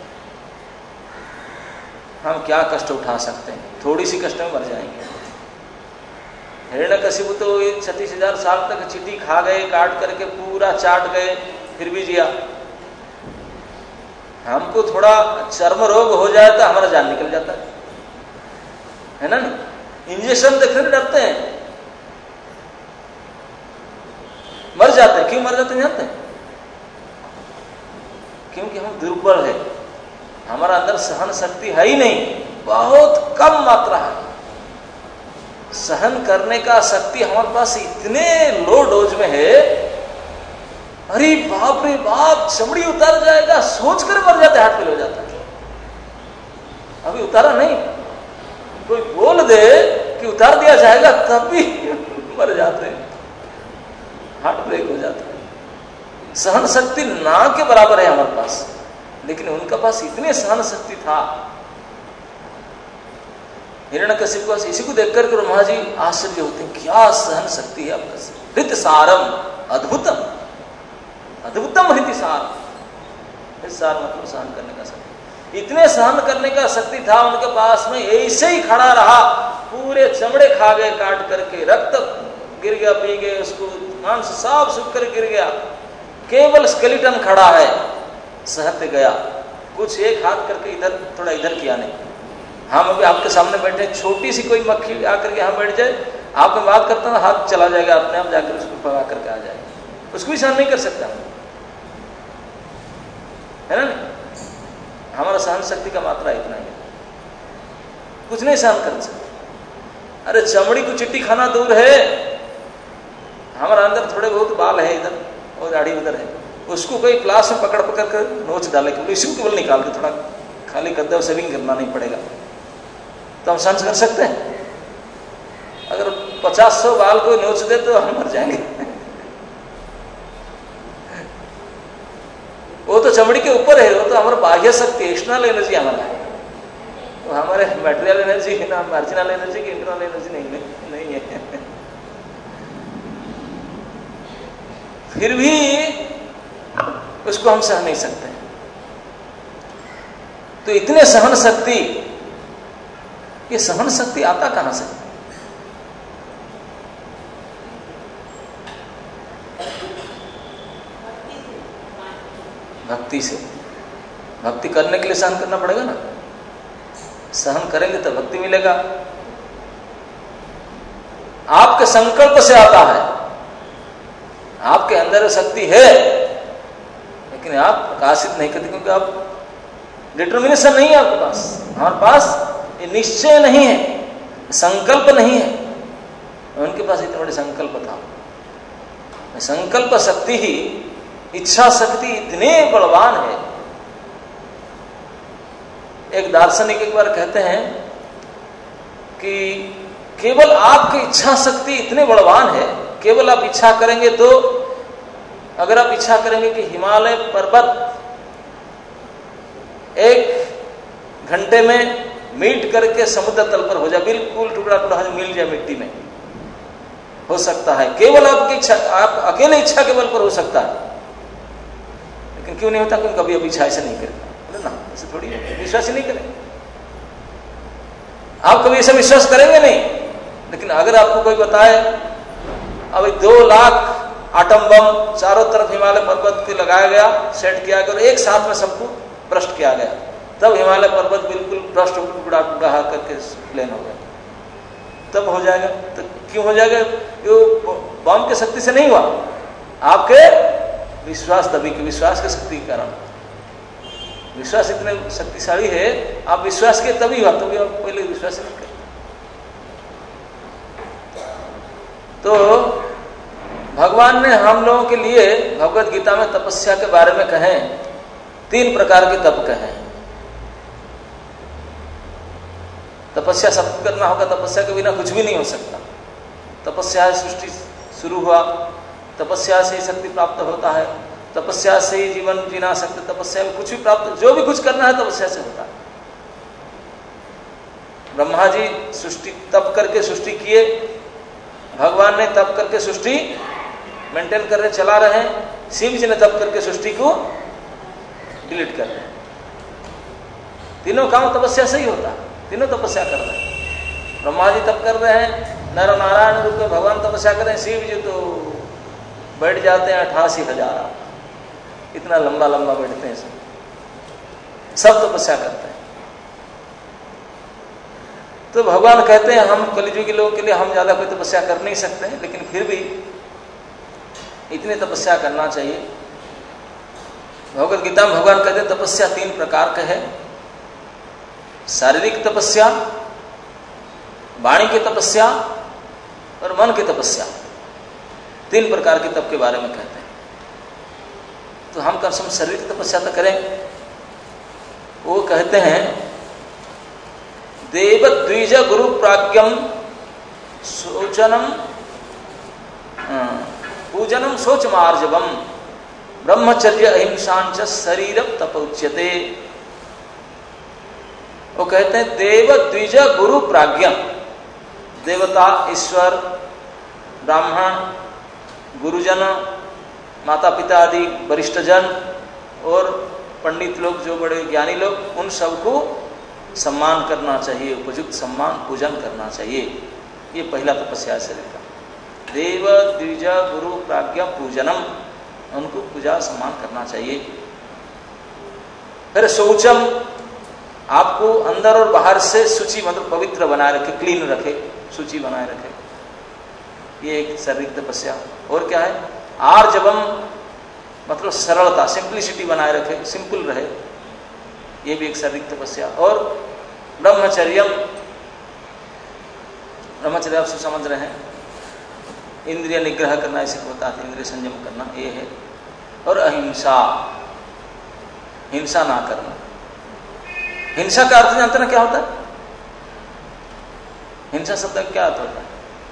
हम क्या कष्ट उठा सकते हैं? थोड़ी सी कष्ट में मर जाएंगे, हिरण्यकशिपु तो 36,000 साल तक चींटी खा गए, काट करके पूरा चाट गए, फिर भी जिया। हमको थोड़ा चर्म रोग हो जाए तो हमारा जान निकल जाता है ना। इंजेक्शन देखने से डरते हैं, मर जाते हैं। क्यों मर जाते हैं जानते हैं? क्योंकि हम दुर्बल है, हमारा अंदर सहन शक्ति है ही नहीं, बहुत कम मात्रा है। सहन करने का शक्ति हमारे पास इतने लो डोज में है, अरे बाप रे बाप चमड़ी उतार जाएगा सोचकर मर जाते, हार्ट फेल हो जाता है। अभी उतारा नहीं, कोई बोल दे कि उतार दिया जाएगा तब भी मर जाते हैं, हार्ट ब्रेक हो जाता है। सहन शक्ति ना के बराबर है हमारे पास, लेकिन उनके पास इतनी सहन शक्ति था। हिरण्यकशिपु को, इसी को देखकर के ब्रह्मा जी आश्चर्य होते हैं, क्या सहन शक्ति है आपका। हृत सारम अद्भुतम, अद्भुतम हृत सार। हृत सार मतलब सहन करने का शक्ति, इतने सहन करने का शक्ति था उनके पास में। ऐसे ही खड़ा रहा, पूरे चमड़े खा गए काट करके, रक्त गिर गया, पी गए उसको, मांस साफ सूख कर गिर गया, केवल स्केलेटन खड़ा है, सहते गया। कुछ एक हाथ करके इधर थोड़ा इधर किया नहीं। हम अभी आपके सामने बैठे, छोटी सी कोई मक्खी आकर के यहाँ बैठ जाए, आपने बात करता ना, हाथ चला जाएगा अपने आप, जाकर उसको भगा करके आ जाएगा, उसको भी सहन नहीं कर सकता है ना। हमारा सहन शक्ति का मात्रा इतना ही है, कुछ नहीं सहन कर सकते। अरे चमड़ी को चिट्टी खाना दूर है, हमारा अंदर थोड़े बहुत बाल है इधर और दाढ़ी उधर है, उसको कोई क्लास में पकड़ पकड़ कर नोच डाले, इसी को केवल निकाल के थोड़ा खाली गद्दा सेविंग करना नहीं पड़ेगा तो हम सहन कर सकते हैं। अगर 50-100 बाल कोई नोच दे तो हम मर जाएंगे। वो तो चमड़ी के ऊपर है, वो तो हमारा बाह्य शक्ति, एक्सटर्नल एनर्जी हमारा है, तो हमारे मटेरियल एनर्जी है ना, मार्जिनल एनर्जी की इंटरनल एनर्जी नहीं है। फिर भी उसको हम सह नहीं सकते। तो इतने सहन शक्ति, ये सहन शक्ति आता कहां से? भक्ति से। भक्ति करने के लिए सहन करना पड़ेगा ना, सहन करेंगे तो भक्ति मिलेगा। आपके संकल्प से आता है, आपके अंदर शक्ति है, लेकिन आप प्रकाशित नहीं करते क्योंकि आप डिटर्मिनेशन नहीं है आपके पास। हमारे पास ये निश्चय नहीं है, संकल्प नहीं है। उनके पास इतने बड़े संकल्प था। संकल्प शक्ति ही, इच्छा शक्ति इतने बलवान है। एक दार्शनिक एक बार कहते हैं कि केवल आपकी इच्छा शक्ति इतने बलवान है, केवल आप इच्छा करेंगे तो, अगर आप इच्छा करेंगे कि हिमालय पर्वत 1 घंटे में मीट करके समुद्र तल पर हो जाए, बिल्कुल टुकड़ा टुकड़ा मिल जाए मिट्टी में, हो सकता है। केवल आपकी इच्छा, आप अकेले इच्छा के बल पर हो सकता है। लेकिन क्यों नहीं होता? क्योंकि कभी अभी इच्छा ऐसे नहीं करेगा ना, ऐसे थोड़ी विश्वास ही नहीं करें। आप कभी ऐसा विश्वास करेंगे नहीं। लेकिन अगर आपको कोई बताए अभी 2 लाख आटम बम चारों तरफ हिमालय पर्वत के लगाया गया, सेट किया गया और एक साथ में सबको भ्रष्ट किया गया, तब हिमालय पर्वत बिल्कुल भ्रष्ट टुकड़ा टुकड़ा करके प्लेन हो गया, तब हो जाएगा। तो क्यों हो जाएगा? वो बम की शक्ति से नहीं हुआ, आपके विश्वास, दबी के विश्वास की शक्ति के कारण। विश्वास इतने शक्तिशाली है, आप विश्वास के तभी हुआ, तभी आप पहले विश्वास नहीं करें। तो भगवान ने हम लोगों के लिए भगवत गीता में तपस्या के बारे में कहे, 3 प्रकार के तप कहे। तपस्या सबको करना होगा, तपस्या के बिना कुछ भी नहीं हो सकता। तपस्या से सृष्टि शुरू हुआ, तपस्या से ही शक्ति प्राप्त होता है, तपस्या से ही जीवन जीना सकते, तपस्या में कुछ भी प्राप्त, जो भी कुछ करना है तपस्या से होता है। ब्रह्मा जी सृष्टि तप करके सृष्टि किए, भगवान ने तप करके सृष्टि मेंटेन कर रहे, चला रहे हैं। शिव जी ने तप करके सृष्टि को डिलीट कर रहे हैं। तीनों काम तपस्या से ही होता है, तीनों तपस्या कर रहे हैं। ब्रह्मा जी तप कर रहे हैं, नर नारायण रूप में भगवान तपस्या करें, शिव जी तो बैठ जाते हैं 88,000, इतना लंबा लंबा बैठते हैं, सब तपस्या करते हैं। तो भगवान कहते हैं हम कलियुगी लोगों के लिए हम ज्यादा कोई तपस्या कर नहीं सकते, लेकिन फिर भी इतनी तपस्या करना चाहिए। भगवद गीता में भगवान कहते हैं तपस्या 3 प्रकार का है, शारीरिक तपस्या, वाणी की तपस्या और मन की तपस्या। 3 प्रकार के तप के बारे में कहते हैं। तो हम कम से कम शारीरिक तपस्या तो करें। वो कहते हैं देव द्विज गुरु प्राज्ञम शोचनम पूजनम शोच मार्जवम ब्रह्मचर्य अहिंसांच शरीर तपोच्यते। वो कहते हैं देव द्विज गुरु प्राज्ञ, देवता, ईश्वर, ब्राह्मण, गुरुजन, माता पिता आदि वरिष्ठ जन और पंडित लोग जो बड़े ज्ञानी लोग, उन सबको सम्मान करना चाहिए, उपयुक्त सम्मान पूजन करना चाहिए। ये पहला तपस्या शरीर का। देव द्विज गुरु प्राज्ञ पूजनम, उनको पूजा सम्मान करना चाहिए। फिर शौचम, आपको अंदर और बाहर से शुचि मतलब पवित्र बनाए रखे, क्लीन रखे, शुचि बनाए रखे, ये एक शारीरिक तपस्या। और क्या है? आर्जवम मतलब सरलता, सिंप्लिसिटी बनाए रखे, सिंपल रहे, ये भी एक शारीरिक तपस्या। और ब्रह्मचर्यम, ब्रह्मचर्य आप समझ रहे हैं, इंद्रिय निग्रह करना, इसे होता है इंद्रिय संयम करना, ये है। और अहिंसा, हिंसा ना करना। हिंसा का अर्थ जानते ना क्या होता है? हिंसा शब्द का क्या अर्थ होता है?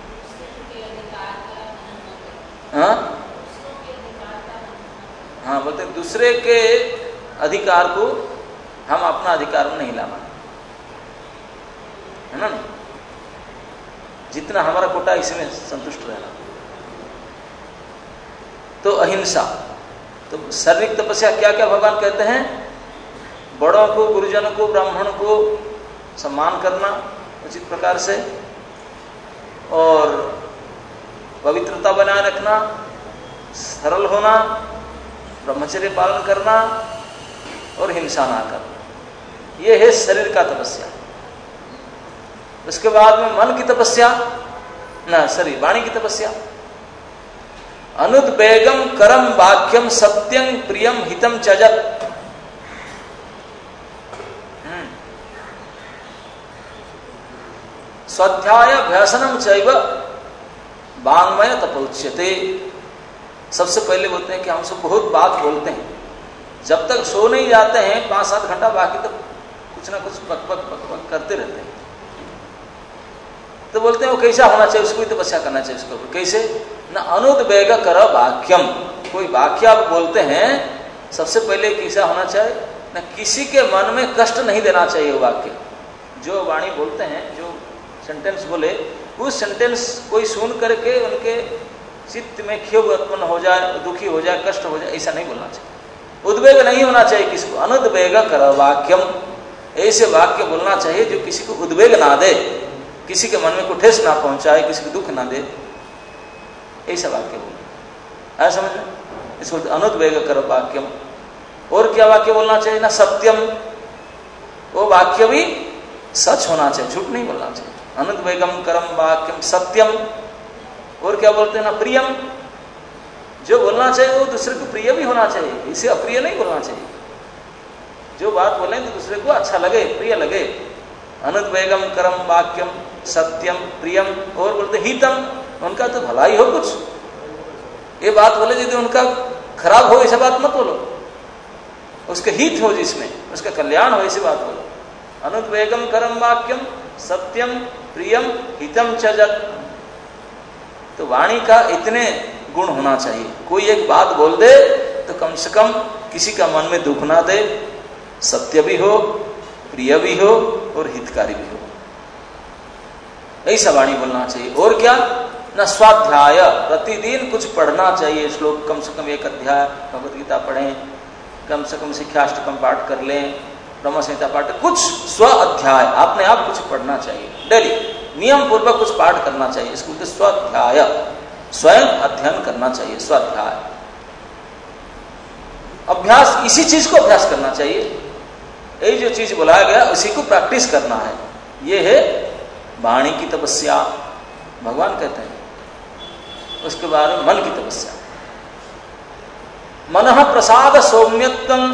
हाँ, बोलते हैं दूसरे के अधिकार को हम अपना अधिकार में नहीं लाना, है ना? जितना हमारा कोटा इसमें संतुष्ट रहना। तो अहिंसा। तो शारीरिक तपस्या क्या क्या भगवान कहते हैं? बड़ों को, गुरुजनों को, ब्राह्मण को सम्मान करना उचित प्रकार से, और पवित्रता बनाए रखना, सरल होना, ब्रह्मचर्य पालन करना और हिंसा ना करना। ये है शरीर का तपस्या। उसके बाद में मन की तपस्या, वाणी की तपस्या। अनुद्वेगम करम वाक्यम सत्यं प्रियम हितम चजत। स्वाध्याय अभ्यासनम चैव वाङ्मय तपोच्यते। सबसे पहले बोलते हैं कि हम सब बहुत बात बोलते हैं, जब तक सो नहीं जाते हैं 5-7 घंटा, बाकी तो कुछ ना कुछ बक बक बक बक करते रहते हैं। तो बोलते हैं वो कैसा होना चाहिए, उसको भी तपस्या करना चाहिए। उसको कैसे? न अनुद्वेग कर वाक्यम, कोई वाक्य आप बोलते हैं, सबसे पहले कैसा होना चाहिए? न किसी के मन में कष्ट नहीं देना चाहिए। वो वाक्य जो वाणी बोलते हैं, जो सेंटेंस बोले, उस सेंटेंस कोई सुन करके उनके चित्त में क्षोभ उत्पन्न हो जाए, दुखी हो जाए, कष्ट हो जाए, ऐसा नहीं बोलना चाहिए। उद्वेग नहीं होना चाहिए किसको। अनुद्वेग कर वाक्यम, ऐसे वाक्य बोलना चाहिए जो किसी को उद्वेग ना दे, किसी के मन में को ठेस ना पहुंचाए, किसी को दुख ना दे, ऐसा वाक्य बोलना। ऐसा समझ में? इसको अनुद्वेग कर वाक्यम। और क्या वाक्य बोलना चाहिए? ना सत्यम, वो वाक्य भी सच होना चाहिए, झूठ नहीं बोलना चाहिए। अनुद्वेगम करम वाक्यम सत्यम। और क्या बोलते हैं? ना प्रियम, जो बोलना चाहिए वो दूसरे को प्रिय भी होना चाहिए, इसे अप्रिय नहीं बोलना चाहिए। जो बात बोले तो दूसरे को अच्छा लगे, प्रिय लगे। अनुद्वेगम करम वाक्यम सत्यम प्रियम। और बोलते हितम, उनका तो भलाई हो कुछ, ये बात बोले यदि उनका खराब हो ऐसा बात मत बोलो, उसके हित हो जिसमें, उसका कल्याण हो ऐसी बात बोलो। अनुद्वेगम करम वाक्यम सत्यम प्रियम हितम च जत। तो वाणी का इतने गुण होना चाहिए। कोई एक बात बोल दे तो कम से कम किसी का मन में दुख ना दे, सत्य भी हो, प्रिय भी हो और हितकारी भी हो, ऐसा वाणी बोलना चाहिए। और क्या? न स्वाध्याय, प्रतिदिन कुछ पढ़ना चाहिए, श्लोक कम से कम 1 अध्याय भगवद गीता पढ़ें, कम से कम शिक्षाष्टकम पाठ कर लें, ब्रह्म संहिता पाठ, कुछ स्व अध्याय अपने आप कुछ पढ़ना चाहिए डेली। नियम पूर्वक कुछ पाठ करना चाहिए। इसको बोलते स्वाध्याय, स्वयं अध्ययन करना चाहिए, स्वाध्याय अभ्यास। इसी चीज को अभ्यास करना चाहिए, यही जो चीज बुलाया गया उसी को प्रैक्टिस करना है। ये है वाणी की तपस्या, भगवान कहते हैं। उसके बाद में मन की तपस्या, मनः प्रसाद सौम्यत्वं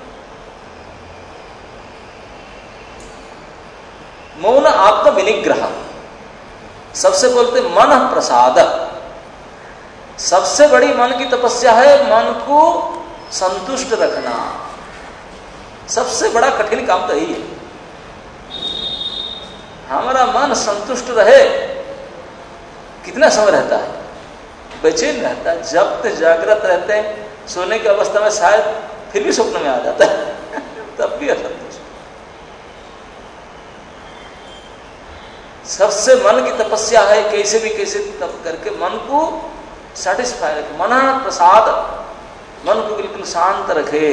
मौन आत्म विनिग्रह। सबसे बोलते मन प्रसाद, सबसे बड़ी मन की तपस्या है मन को संतुष्ट रखना। सबसे बड़ा कठिन काम तो यही है, हमारा मन संतुष्ट रहे। कितना समय रहता है बेचैन रहता है, जब तक जागृत रहते हैं, सोने की अवस्था में शायद फिर भी स्वप्न में आ जाता है तब भी असंतुष्ट। सबसे मन की तपस्या है कैसे भी कैसे तप करके मन को सेटिस्फाई रखे, मन प्रसाद, मन को बिल्कुल शांत रखे।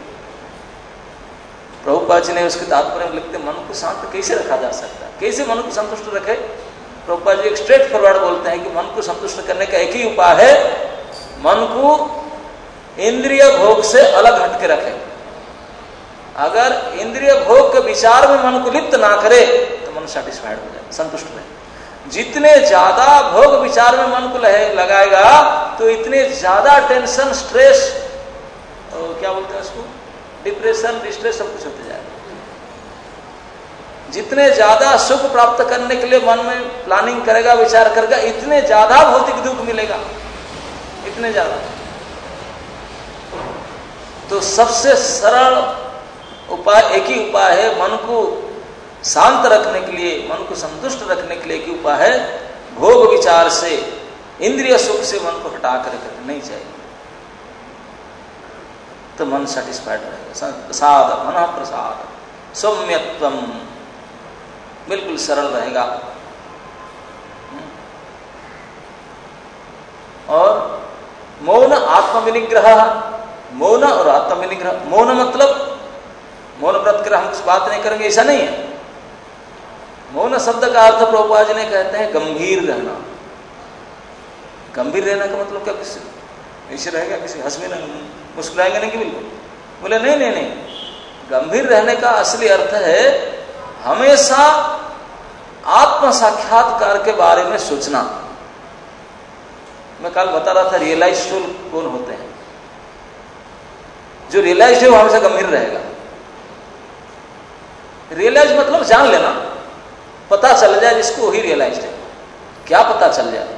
प्रभुपाद जी ने उसके तात्पर्य में लिखते मन को शांत कैसे रखा जा सकता है, कैसे मन को संतुष्ट रखे। प्रभुपाद जी एक स्ट्रेट फॉरवर्ड बोलते हैं कि मन को संतुष्ट करने का एक ही उपाय है, मन को इंद्रिय भोग से अलग हट के रखे। अगर इंद्रिय भोग के विचार में मन को लिप्त ना करे तो मन सेटिस्फाइड हो जाए, संतुष्ट रहे। जितने ज्यादा भोग विचार में मन को लगाएगा तो इतने ज्यादा टेंशन, स्ट्रेस, क्या बोलते हैं उसको, डिप्रेशन, डिस्ट्रेस, सब कुछ होते जाएगा। जितने ज्यादा सुख प्राप्त करने के लिए मन में प्लानिंग करेगा, विचार करेगा, इतने ज्यादा भौतिक दुख मिलेगा, इतने ज्यादा। तो सबसे सरल उपाय, एक ही उपाय है, मन को शांत रखने के लिए, मन को संतुष्ट रखने के लिए एक ही उपाय है, भोग विचार से, इंद्रिय सुख से मन को हटा कर रखना नहीं चाहिए, तो मन सेटिस्फाइड रहेगा। प्रसाद, मन प्रसाद, सौम्यत्वम, बिल्कुल सरल रहेगा। और मौन आत्म विनिग्रह, मौन और आत्म विनिग्रह। मौन मतलब मौन व्रत कर हम कुछ बात नहीं करेंगे, ऐसा नहीं है। मौन शब्द का अर्थ प्रभुपाद जी ने कहते हैं गंभीर रहना। गंभीर रहना का मतलब क्या, किसी ऐसे रहेगा, किसी हंसने नहीं, मुस्कुराएंगे नहीं कि बिल्कुल, बोले नहीं नहीं नहीं। गंभीर रहने का असली अर्थ है हमेशा आत्म साक्षात्कार के बारे में सोचना। मैं कल बता रहा था रियलाइज कौन होते हैं, जो रियलाइज है वो हमेशा गंभीर रहेगा। रियलाइज मतलब जान लेना, पता चल जाए जिसको वही रियलाइज है। क्या पता चल जाए,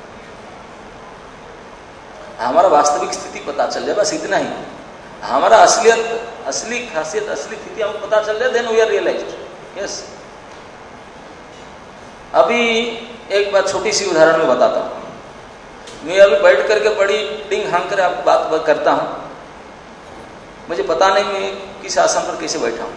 हमारा वास्तविक स्थिति पता चल जाए, बस इतना ही। हमारा असलियत, असली खासियत, असली स्थिति हमको पता चल जाए, then we are realised. Yes. अभी एक बात छोटी सी उदाहरण में बताता हूं। मैं अभी बैठ करके बड़ी डिंग हांग कर आपको बात करता हूं, मुझे पता नहीं मैं किस आसन पर कैसे बैठा हूं।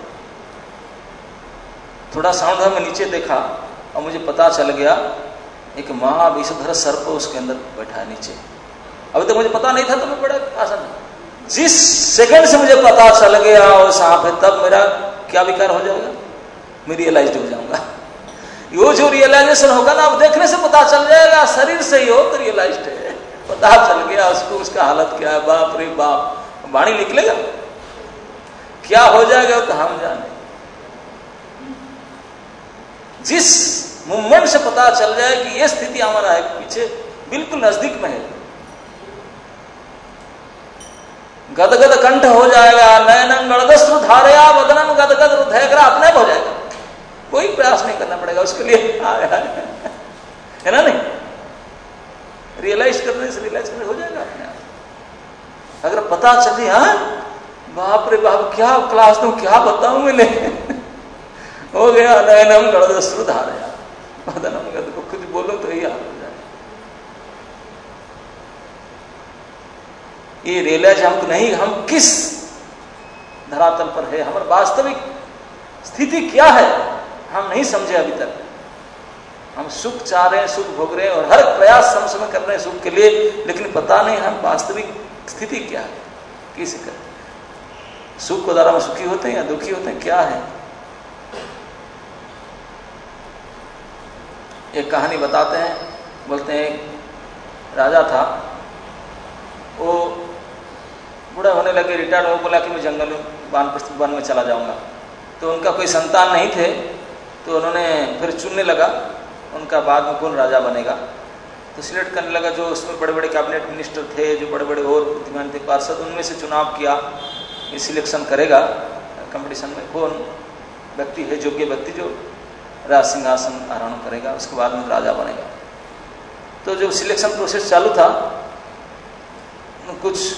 थोड़ा साउंड है, मैं नीचे देखा और मुझे पता चल गया एक महाविषधर सर्प उसके अंदर बैठा है नीचे। अभी तक मुझे पता नहीं था, तो मैं बड़ा आसान। जिस सेकंड से मुझे पता चल गया और सांप है, तब मेरा क्या विकार हो जाएगा, मैं रियलाइज्ड हो जाऊंगा। वो जो रियलाइजेशन होगा ना, अब देखने से पता चल जाएगा, शरीर से ही हो तो रियलाइज्ड है, पता चल गया उसको, उसका हालत क्या है, बाप रे बाप, वाणी निकलेगा, क्या हो जाएगा तो हम जाने। जिस मूवमेंट से पता चल जाए कि ये स्थिति हमारा है, पीछे बिल्कुल नजदीक में है, गदगद कंठ हो जाएगा, नयनम गदगश्रु धारया वदनम गदगद हृदयग्रा, अपने हो जाएगा, कोई प्रयास नहीं करना पड़ेगा उसके लिए। है ना, नहीं रियलाइज करने से रियलाइज करने हो जाएगा अपने आप। अगर पता चले, हाँ बाप रे बाप, क्या क्लास दूं, क्या बताऊं मैंने, हो गया नयनम गदगश्रु धारया वदनम गद, को खुद बोलो तो ही हाल हो जाए। ये रियलाइज हमको नहीं, हम किस धरातल पर है, हमारी वास्तविक स्थिति क्या है, हम नहीं समझे अभी तक। हम सुख चाह रहे हैं, सुख भोग रहे हैं और हर प्रयास समय कर रहे हैं सुख के लिए, लेकिन पता नहीं हम वास्तविक स्थिति क्या है, कैसे करें। सुख को द्वारा हम सुखी होते हैं या दुखी होते हैं, क्या है। एक कहानी बताते हैं, बोलते हैं एक राजा था, वो बूढ़ा होने लगे, रिटायर्ड हो, बोला कि मैं जंगल में वन में चला जाऊंगा। तो उनका कोई संतान नहीं थे, तो उन्होंने फिर चुनने लगा उनका बाद में कौन राजा बनेगा। तो सिलेक्ट करने लगा, जो उसमें बड़े बड़े कैबिनेट मिनिस्टर थे, जो बड़े बड़े और बुद्धिमान थे, पार्षद, उनमें से चुनाव किया, ये सिलेक्शन करेगा कंपटीशन में कौन व्यक्ति है योग्य व्यक्ति जो राज सिंहासन आरोहण करेगा, उसके बाद में राजा बनेगा। तो जो सिलेक्शन प्रोसेस चालू था, कुछ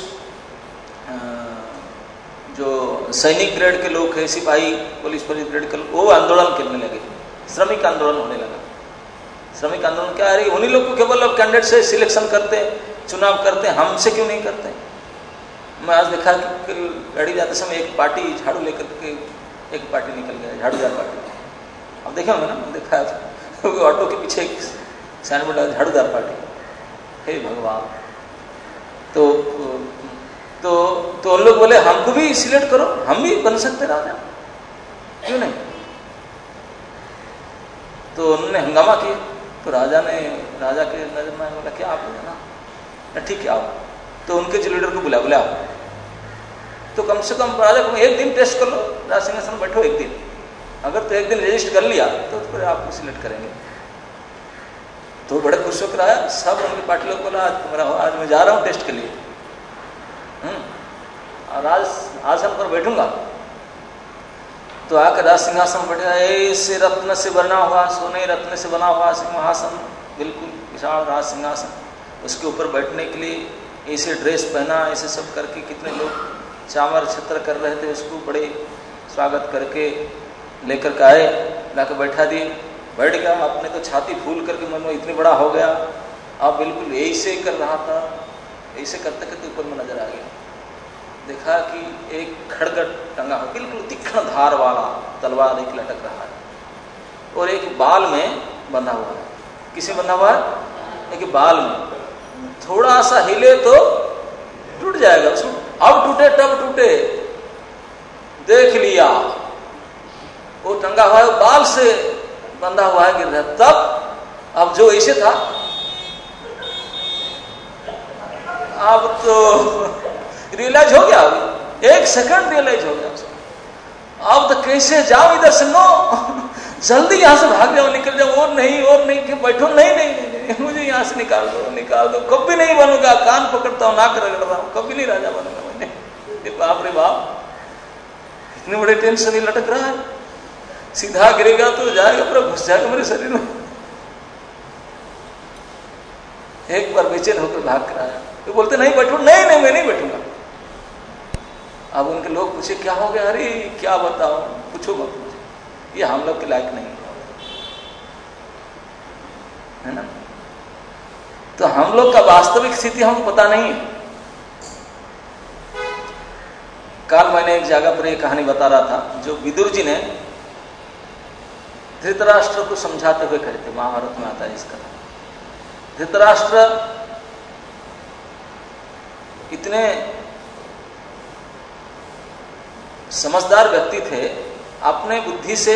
जो सैनिक ग्रेड के लोग हैं, सिपाही पुलिस ग्रेड के लोग, वो आंदोलन करने लगे, श्रमिक आंदोलन होने लगा। श्रमिक आंदोलन क्या है, उन्हीं लोग को केवल अब कैंडिडेट से सिलेक्शन करते, चुनाव करते, हमसे क्यों नहीं करते। मैं आज देखा कि गाड़ी जाते समय एक पार्टी झाड़ू लेकर के एक पार्टी निकल गया, झाड़ूदार पार्टी। अब देखे होंगे ना, देखा है ऑटो के पीछे एक साइन बोर्ड लगा, झाड़ूदार पार्टी। हे भगवान। तो उन लोग बोले हमको भी सिलेक्ट करो, हम भी बन सकते राजा, क्यों नहीं। तो उन्होंने हंगामा किया। तो राजा के नजर में बोला क्या आप ना, ठीक है आओ। तो उनके जो लीडर को बुला आओ। तो कम से कम राजा को एक दिन टेस्ट कर लो, राज सिंहासन बैठो एक दिन, अगर तो एक दिन रजिस्टर कर लिया तो फिर आपको सिलेक्ट करेंगे। तो बड़े खुश होकर आया, सब उनके पार्टी लोग बोला आज मैं जा रहा हूँ टेस्ट के लिए, और राज आसन पर बैठूंगा। तो आकर राज सिंहासन बैठा, ऐसे रत्न से बना हुआ, सोने रत्न से बना हुआ सिंहासन, बिल्कुल विशाल राज सिंहासन। उसके ऊपर बैठने के लिए ऐसे ड्रेस पहना, ऐसे सब करके कितने लोग चामर छत्र कर रहे थे, उसको बड़े स्वागत करके लेकर के आए, लाकर बैठा दिए। बैठ गया, अपने तो छाती फूल करके मन में इतनी बड़ा हो गया, अब बिल्कुल ऐसे कर रहा था, ऐसे करते करते ऊपर में नजर आ गया, देखा कि एक खड़ग टंगा हो, बिल्कुल तीक्ष्ण धार वाला तलवार एक लटक रहा है, और एक बाल में बंधा हुआ है। किसे बंधा हुआ है? एक बाल में। थोड़ा सा हिले तो टूट जाएगा, उसको अब टूटे तब टूटे, देख लिया वो टंगा हुआ है, बाल से बंधा हुआ है, गिर रहा। तब अब जो ऐसे था, अब तो रियलाइज हो गया, एक सेकंड रियलाइज हो गया उसको। अब तो कैसे जाओ इधर से, नो जल्दी यहां से भाग जाओ, निकल जाओ, और नहीं कि बैठो, नहीं, मुझे यहां से निकाल दो, कभी नहीं बनूंगा, कान पकड़ता हूं, नाक रगड़ रहा हूं, कभी नहीं राजा बनूंगा मैंने। बाप रे बाप, इतने बड़े टेंशन ही लटक रहा है, सीधा गिरेगा तो जाएगा, पूरा घुस जाएगा मेरे शरीर में। एक बार बेचैन होकर भाग कर आया, तो बोलते नहीं बैठो, नहीं मैं नहीं बैठूंगा। अब उनके लोग पूछे क्या हो गया, अरे क्या बताओ, पूछो मत मुझे, ये हम लोग के लायक नहीं है ना। तो हम लोग का वास्तविक स्थिति हमको पता नहीं है। कल मैंने एक जगह पर एक कहानी बता रहा था, जो विदुर जी ने धृतराष्ट्र को समझाते हुए कहे थे, महाभारत में आता है इसका। धृतराष्ट्र इतने समझदार व्यक्ति थे, अपने बुद्धि से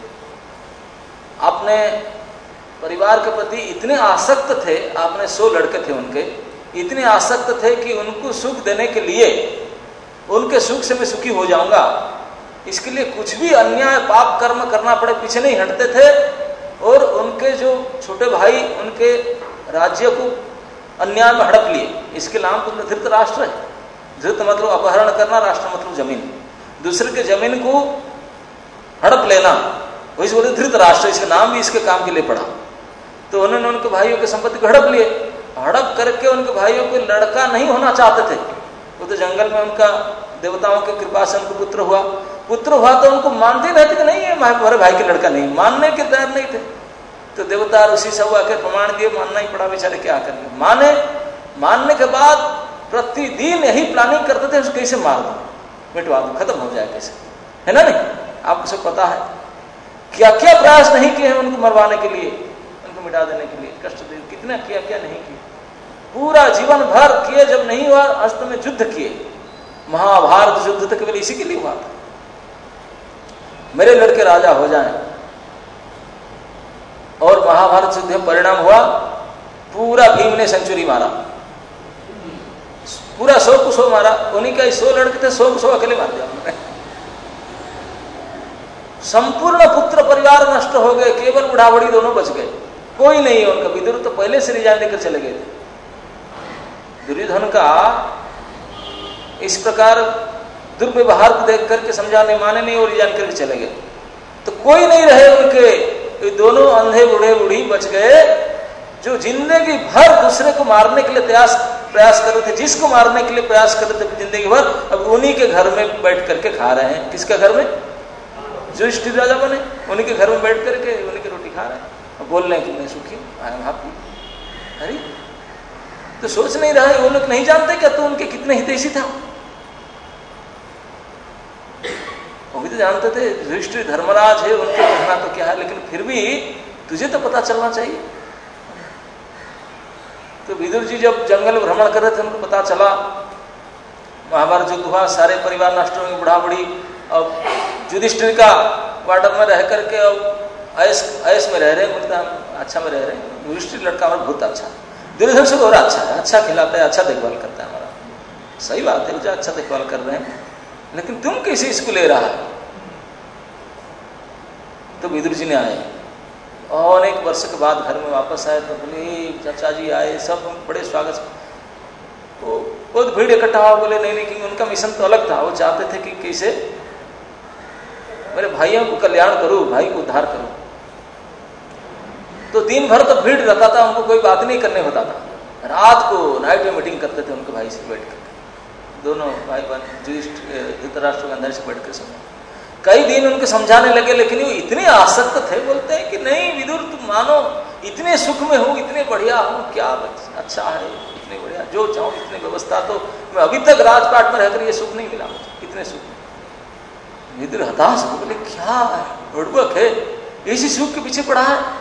अपने परिवार के प्रति इतने आसक्त थे, आपने 100 लड़के थे उनके, इतने आसक्त थे कि उनको सुख देने के लिए, उनके सुख से मैं सुखी हो जाऊंगा, इसके लिए कुछ भी अन्याय पाप कर्म करना पड़े पीछे नहीं हटते थे। और उनके जो छोटे भाई उनके राज्य को अन्याय में हड़प लिए, इसके नाम तो धृत राष्ट्र है। धृत मतलब अपहरण करना, राष्ट्र मतलब जमीन, दूसरे के जमीन को हड़प लेना, वही बोलते धृत राष्ट्र, इसका नाम भी इसके काम के लिए पड़ा। तो उन्होंने उनके भाइयों की संपत्ति को हड़प लिए, हड़प करके उनके भाइयों को लड़का नहीं होना चाहते थे। वो तो जंगल में उनका देवताओं की कृपा से उनको पुत्र हुआ तो उनको मानते नहीं थे कि नहीं, हमारे भाई के लड़का नहीं, मानने के तैयार नहीं थे। तो देवता ऋषि सब आके प्रमाण दिए, मानना ही पड़ा, बेचारे क्या करेंगे। मानने के बाद प्रतिदिन यही प्लानिंग करते थे, उसको कैसे मार दो, मिटवा दो, खत्म हो जाए कैसे, है ना। नहीं, आपको सब पता है क्या क्या प्रयास नहीं किए हैं उनको मरवाने के लिए, उनको मिटा देने के लिए, कष्ट दे, कितना किया क्या नहीं किया, पूरा जीवन भर किए। जब नहीं हुआ, अंत में युद्ध किए। महाभारत युद्ध तो केवल इसी के लिए हुआ था, मेरे लड़के राजा हो जाएं। और महाभारत युद्ध में परिणाम हुआ पूरा भीम ने सेंचुरी मारा, पूरा 100 को 100 मारा। उन्हीं का 100 लड़के थे, 100 को 100 अकेले मार दिया उन्होंने। संपूर्ण पुत्र परिवार नष्ट हो गए, केवल बुढ़ा बुढ़ी दोनों बच गए, कोई नहीं है उनका। विदुर तो पहले से रिजाइन लेकर चले गए थे। दुर्योधन का इस प्रकार दुर्व्यवहार को देख करके समझाने माने नहीं और रिजाइन करके चले गए, तो कोई नहीं रहे उनके। दोनों अंधे बूढ़े बूढ़ी बच गए जो जिंदगी भर दूसरे को मारने के लिए प्रयास कर रहे थे, जिसको मारने के लिए प्रयास कर रहे थे जिंदगी भर, अब उन्हीं के घर में बैठ करके खा रहे हैं। किसके घर में? जो युधिष्ठिर राजा बने उन्हीं के घर में बैठ करके उन्हीं की रोटी खा रहे हैं, बोल रहे हैं कि मैं सुखी, आई एम हैप्पी। अरे तो सोच नहीं रहा है, वो लोग नहीं जानते क्या तू उनके कितने हितैषी था? वो भी तो जानते थे युधिष्ठिर धर्मराज है, उनके कहना तो क्या है, लेकिन फिर भी तुझे तो पता चलना चाहिए। तो विदुर जी जब जंगल भ्रमण कर रहे थे, उनको पता चला महाभारत युद्ध हुआ, सारे परिवार नष्ट होंगे, बुढ़ा बुढ़ी। अब युधिष्ठिर का क्वार्टर में रह करके अब ऐश में रह रहे हैं, बोलता अच्छा में रह रहे हैं। युधिष्ठिर लड़का हमारा बहुत अच्छा, दुर्योधन से और अच्छा है, अच्छा खिलाता है, अच्छा देखभाल करता है हमारा। सही बात है, मुझे अच्छा देखभाल कर रहे हैं, लेकिन तुम कैसे इसको ले रहा है? तो विदुर जी ने आए और एक वर्ष के बाद घर में वापस आए तो बोले चाचा जी आए, सब बड़े स्वागत से। तो बहुत भीड़ इकट्ठा हुआ, बोले नहीं लेकिन उनका मिशन तो अलग था। वो चाहते थे कि कैसे मेरे भाइयों को कल्याण करूं, भाई को उद्धार करूं। तो दिन भर तो भीड़ रहता था, उनको कोई बात नहीं करने होता था। रात को नाइट में मीटिंग करते थे उनके भाई से बैठ कर, दोनों भाई बहन धृतराष्ट्र गांधारी से बैठ कर समझा। कई दिन उनको समझाने लगे, लेकिन वो इतने आसक्त थे, बोलते हैं कि नहीं विदुर तुम मानो, इतने सुख में हो, इतने बढ़िया हो, क्या अच्छा है, इतने बढ़िया, जो चाहूं इतने व्यवस्था। तो मैं अभी तक राजपाट में रहकर ये सुख नहीं मिला मुझे, इतने सुख। विदुर हताश हो, बोले क्या बुड़बक है, इसी सुख के पीछे पड़ा है।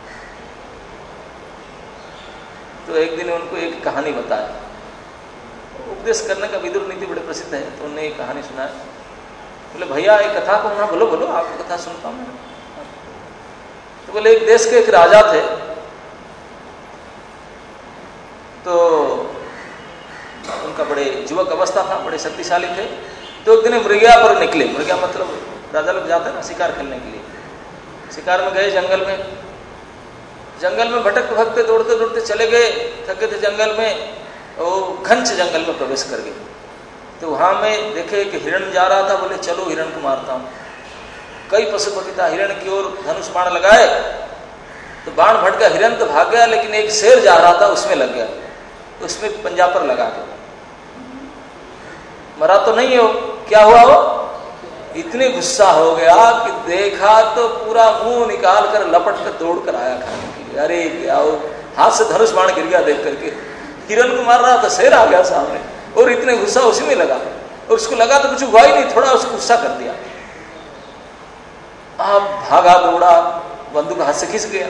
तो एक दिन उनको एक कहानी बताया, उपदेश करने का विदुर नीति बड़े प्रसिद्ध है, तो उन्होंने एक कहानी सुनाया। बोले भैया एक कथा को ना, बोलो बोलो आपको कथा सुनता हूं मैं। तो बोले एक देश के एक राजा थे, तो उनका बड़े युवक अवस्था था, बड़े शक्तिशाली थे। तो एक दिन मृगया पर निकले, मृगया मतलब राजा लोग जाते हैं ना शिकार खेलने के लिए। शिकार में गए जंगल में, जंगल में भटकते भटकते दौड़ते दौड़ते चले गए, थके थे जंगल में, वो घंच जंगल में प्रवेश कर गए। तो वहां में देखे कि हिरण जा रहा था, बोले चलो हिरण को मारता हूं। कई पशु पक्षी था, हिरण की ओर धनुष बाण लगाए तो बाण भट गया, हिरण तो भाग गया, लेकिन एक शेर जा रहा था उसमें लग गया, उसमें पंजा पर लगा के मरा तो नहीं हो। क्या हुआ? वो इतने गुस्सा हो गया कि देखा तो पूरा मुंह निकाल कर लपट कर दौड़ कर आया खाने के लिए। अरे क्या हो, हाथ से धनुष बाण गिर गया, देख करके हिरण को मार रहा था, शेर आ गया सामने और इतने गुस्सा उसी में लगा, और उसको लगा तो कुछ हुआ ही नहीं, थोड़ा उसको गुस्सा कर दिया। आप भागा दौड़ा, बंदूक हाथ से खिंच गया,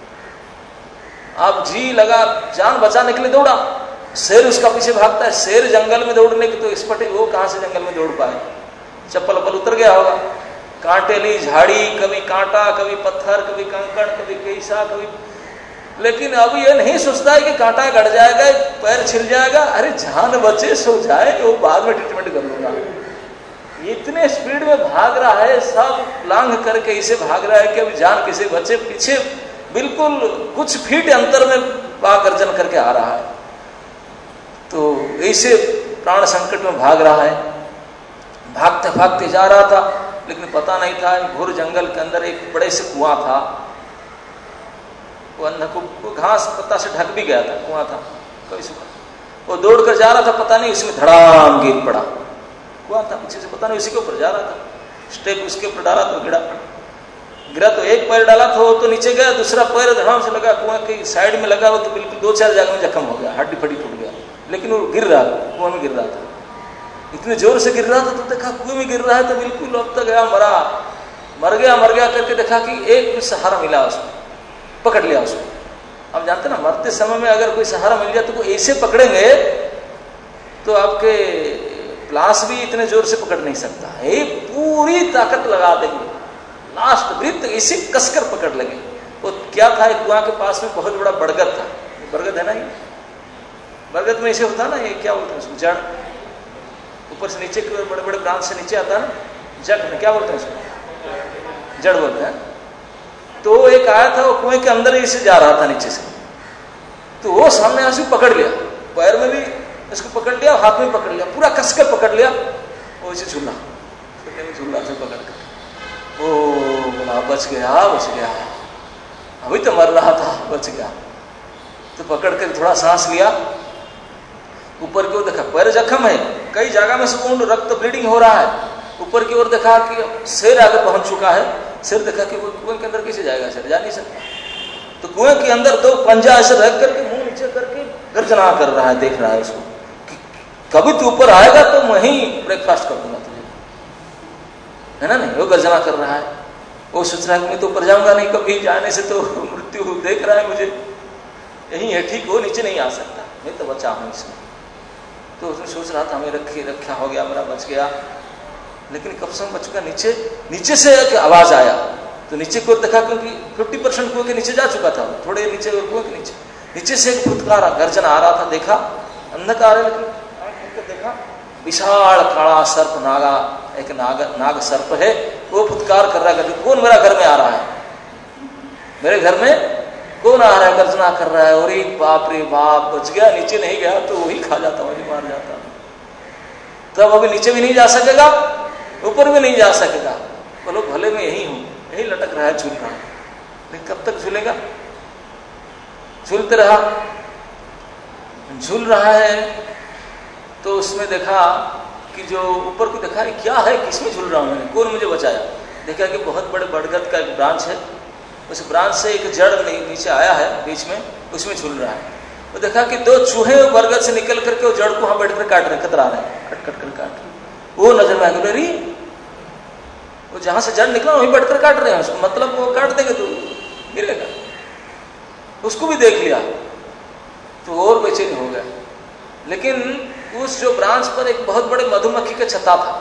आप जी लगा जान बचाने के लिए दौड़ा, शेर उसका पीछे भागता है। शेर जंगल में दौड़ने की तो एक्सपर्ट है, वो कहां से जंगल में दौड़ पाए, चप्पल वप्पल उतर गया होगा। कांटेली झाड़ी, कभी कांटा, कभी पत्थर, कभी कंकड़, कभी कैसा, कभी, लेकिन अब ये नहीं सोचता है कि कांटा गड़ जाएगा, पैर छिल जाएगा, अरे जान बचे सो जाए, वो बाद में ट्रीटमेंट कर लूंगा। इतने स्पीड में भाग रहा है, सब लांघ करके इसे भाग रहा है कि अब जान किसे बचे। पीछे बिल्कुल कुछ फीट अंतर में बाघ गर्जन करके आ रहा है, तो ऐसे प्राण संकट में भाग रहा है। भागते भागते जा रहा था, लेकिन पता नहीं था घोर जंगल के अंदर एक बड़े से कुआं था, वो घास पत्ता से ढक भी गया था, कुआं था कभी सूखा। वो दौड़ कर जा रहा था, पता नहीं उसमें धड़ाम गिर पड़ा, कुआं था पीछे से, पता नहीं उसी के ऊपर जा रहा था, स्टेप उसके ऊपर डाला तो गिरा तो एक पैर डाला तो नीचे गया, दूसरा पैर धड़ाम से लगा कुआं की साइड में लगा, वो तो बिल्कुल 2-4 जगह में जख्म हो गया, हड्डी फटी टूट गया, लेकिन वो गिर रहा था, कुआं में गिर रहा था, इतने जोर से गिर रहा था। तो देखा कुएं में गिर रहा है, तो बिल्कुल अब तक गया, मर गया करके देखा कि एक भी सहारा मिला उसको, पकड़ लिया उसको। अब जानते ना, मरते समय में अगर कोई सहारा मिल जाए तो वो ऐसे पकड़ेंगे तो आपके प्लास भी इतने जोर से पकड़ नहीं सकता है, पूरी ताकत लगा देंगे, लास्ट वृत्त इसी कसकर पकड़ लेंगे। वो क्या था, एक कुआं के पास में बहुत बड़ा बरगद था। बरगद है ना, ये बरगद में ऐसे होता ना, ये क्या बोलते हैं उसको, जड़ ऊपर से नीचे की ओर बड़े बड़े ब्रांच से नीचे आता है ना, जड़ में क्या बोलते हैं उसको, जड़ बोलते हैं। तो एक आया था, वो कुएं के अंदर ही से जा रहा था नीचे से, तो वो सामने आंसू पकड़ लिया, पैर में भी इसको पकड़ लिया, हाथ में पकड़ लिया, पूरा कस कर पकड़ लिया, वो इसे झूला झूला से पकड़ कर, ओ बोला बच गया, अभी तो मर रहा था, बच गया। तो पकड़ कर थोड़ा सांस लिया, ऊपर की ओर देखा पैर जख्म है, कई जगह में से रक्त ब्लीडिंग हो रहा है। ऊपर की ओर देखा कि शेर आगे पहुंच चुका है, शेर देखा कि वो कुएं के अंदर कैसे जाएगा, शेर जा नहीं सकता। तो कुएं के अंदर दो पंजा ऐसे रख करके मुंह नीचे करके गर्जना कर रहा है, देख रहा है उसको कि कभी तू ऊपर आएगा तो मैं ही ब्रेकफास्ट कर दूंगा तुझे, है ना। नहीं, वो गर्जना कर रहा है, वो सोच रहा है मैं तो ऊपर जाऊंगा नहीं, कभी जाने से तो मृत्यु देख रहा है मुझे, यही है ठीक, वो नीचे नहीं आ सकता, मैं तो बचा हूं इसमें। तो उसने सोच रहा था हमें रखा हो गया, मेरा बच गया, लेकिन कब से बच चुका। नीचे से एक आवाज आया, तो नीचे की ओर देखा, क्योंकि 50% कुएं के नीचे जा चुका था, थोड़े नीचे कुएं के नीचे से एक फुटकार गर्जना आ रहा था। देखा अंधकार है, लेकिन आंख खोल देखा विशाल काला सर्प, एक नाग सर्प है, वो फुटकार कर रहा है, कौन मेरा घर में आ रहा है, मेरे घर में कौन आ रहा है, गर्जना कर रहा है। और बाप रे बाप, बच गया, नीचे नहीं गया तो वही खा जाता, वही मार जाता। तब अभी नीचे भी नहीं जा सकेगा, ऊपर भी नहीं जा सकेगा, बोलो भले मैं यही हूं, यही लटक रहा है, झूल रहा है, लेकिन कब तक झूलेगा। झूलते रहा, झूल रहा है, तो उसमें देखा कि जो ऊपर को देखा क्या है, किसमें झूल रहा हूं मैं, कौन मुझे बचाया। देखा कि बहुत बड़े बरगद का एक ब्रांच है, उस ब्रांच से एक जड़ नीचे आया है बीच में, उसमें झूल रहा है। वो देखा कि दो चूहे बरगद से निकल करके वो जड़ को वहां बैठकर काट रहे, कतरा रहे, कट कर काट रहे। वो नजर में आ गया, अरे वो जहां से जड़ निकला वहीं बैठकर काट रहे हैं उसको, मतलब वो काट देंगे तो गिरेगा। उसको भी देख लिया तो और बेचैन हो गया। लेकिन उस जो ब्रांच पर एक बहुत बड़े मधुमक्खी का छत्ता था,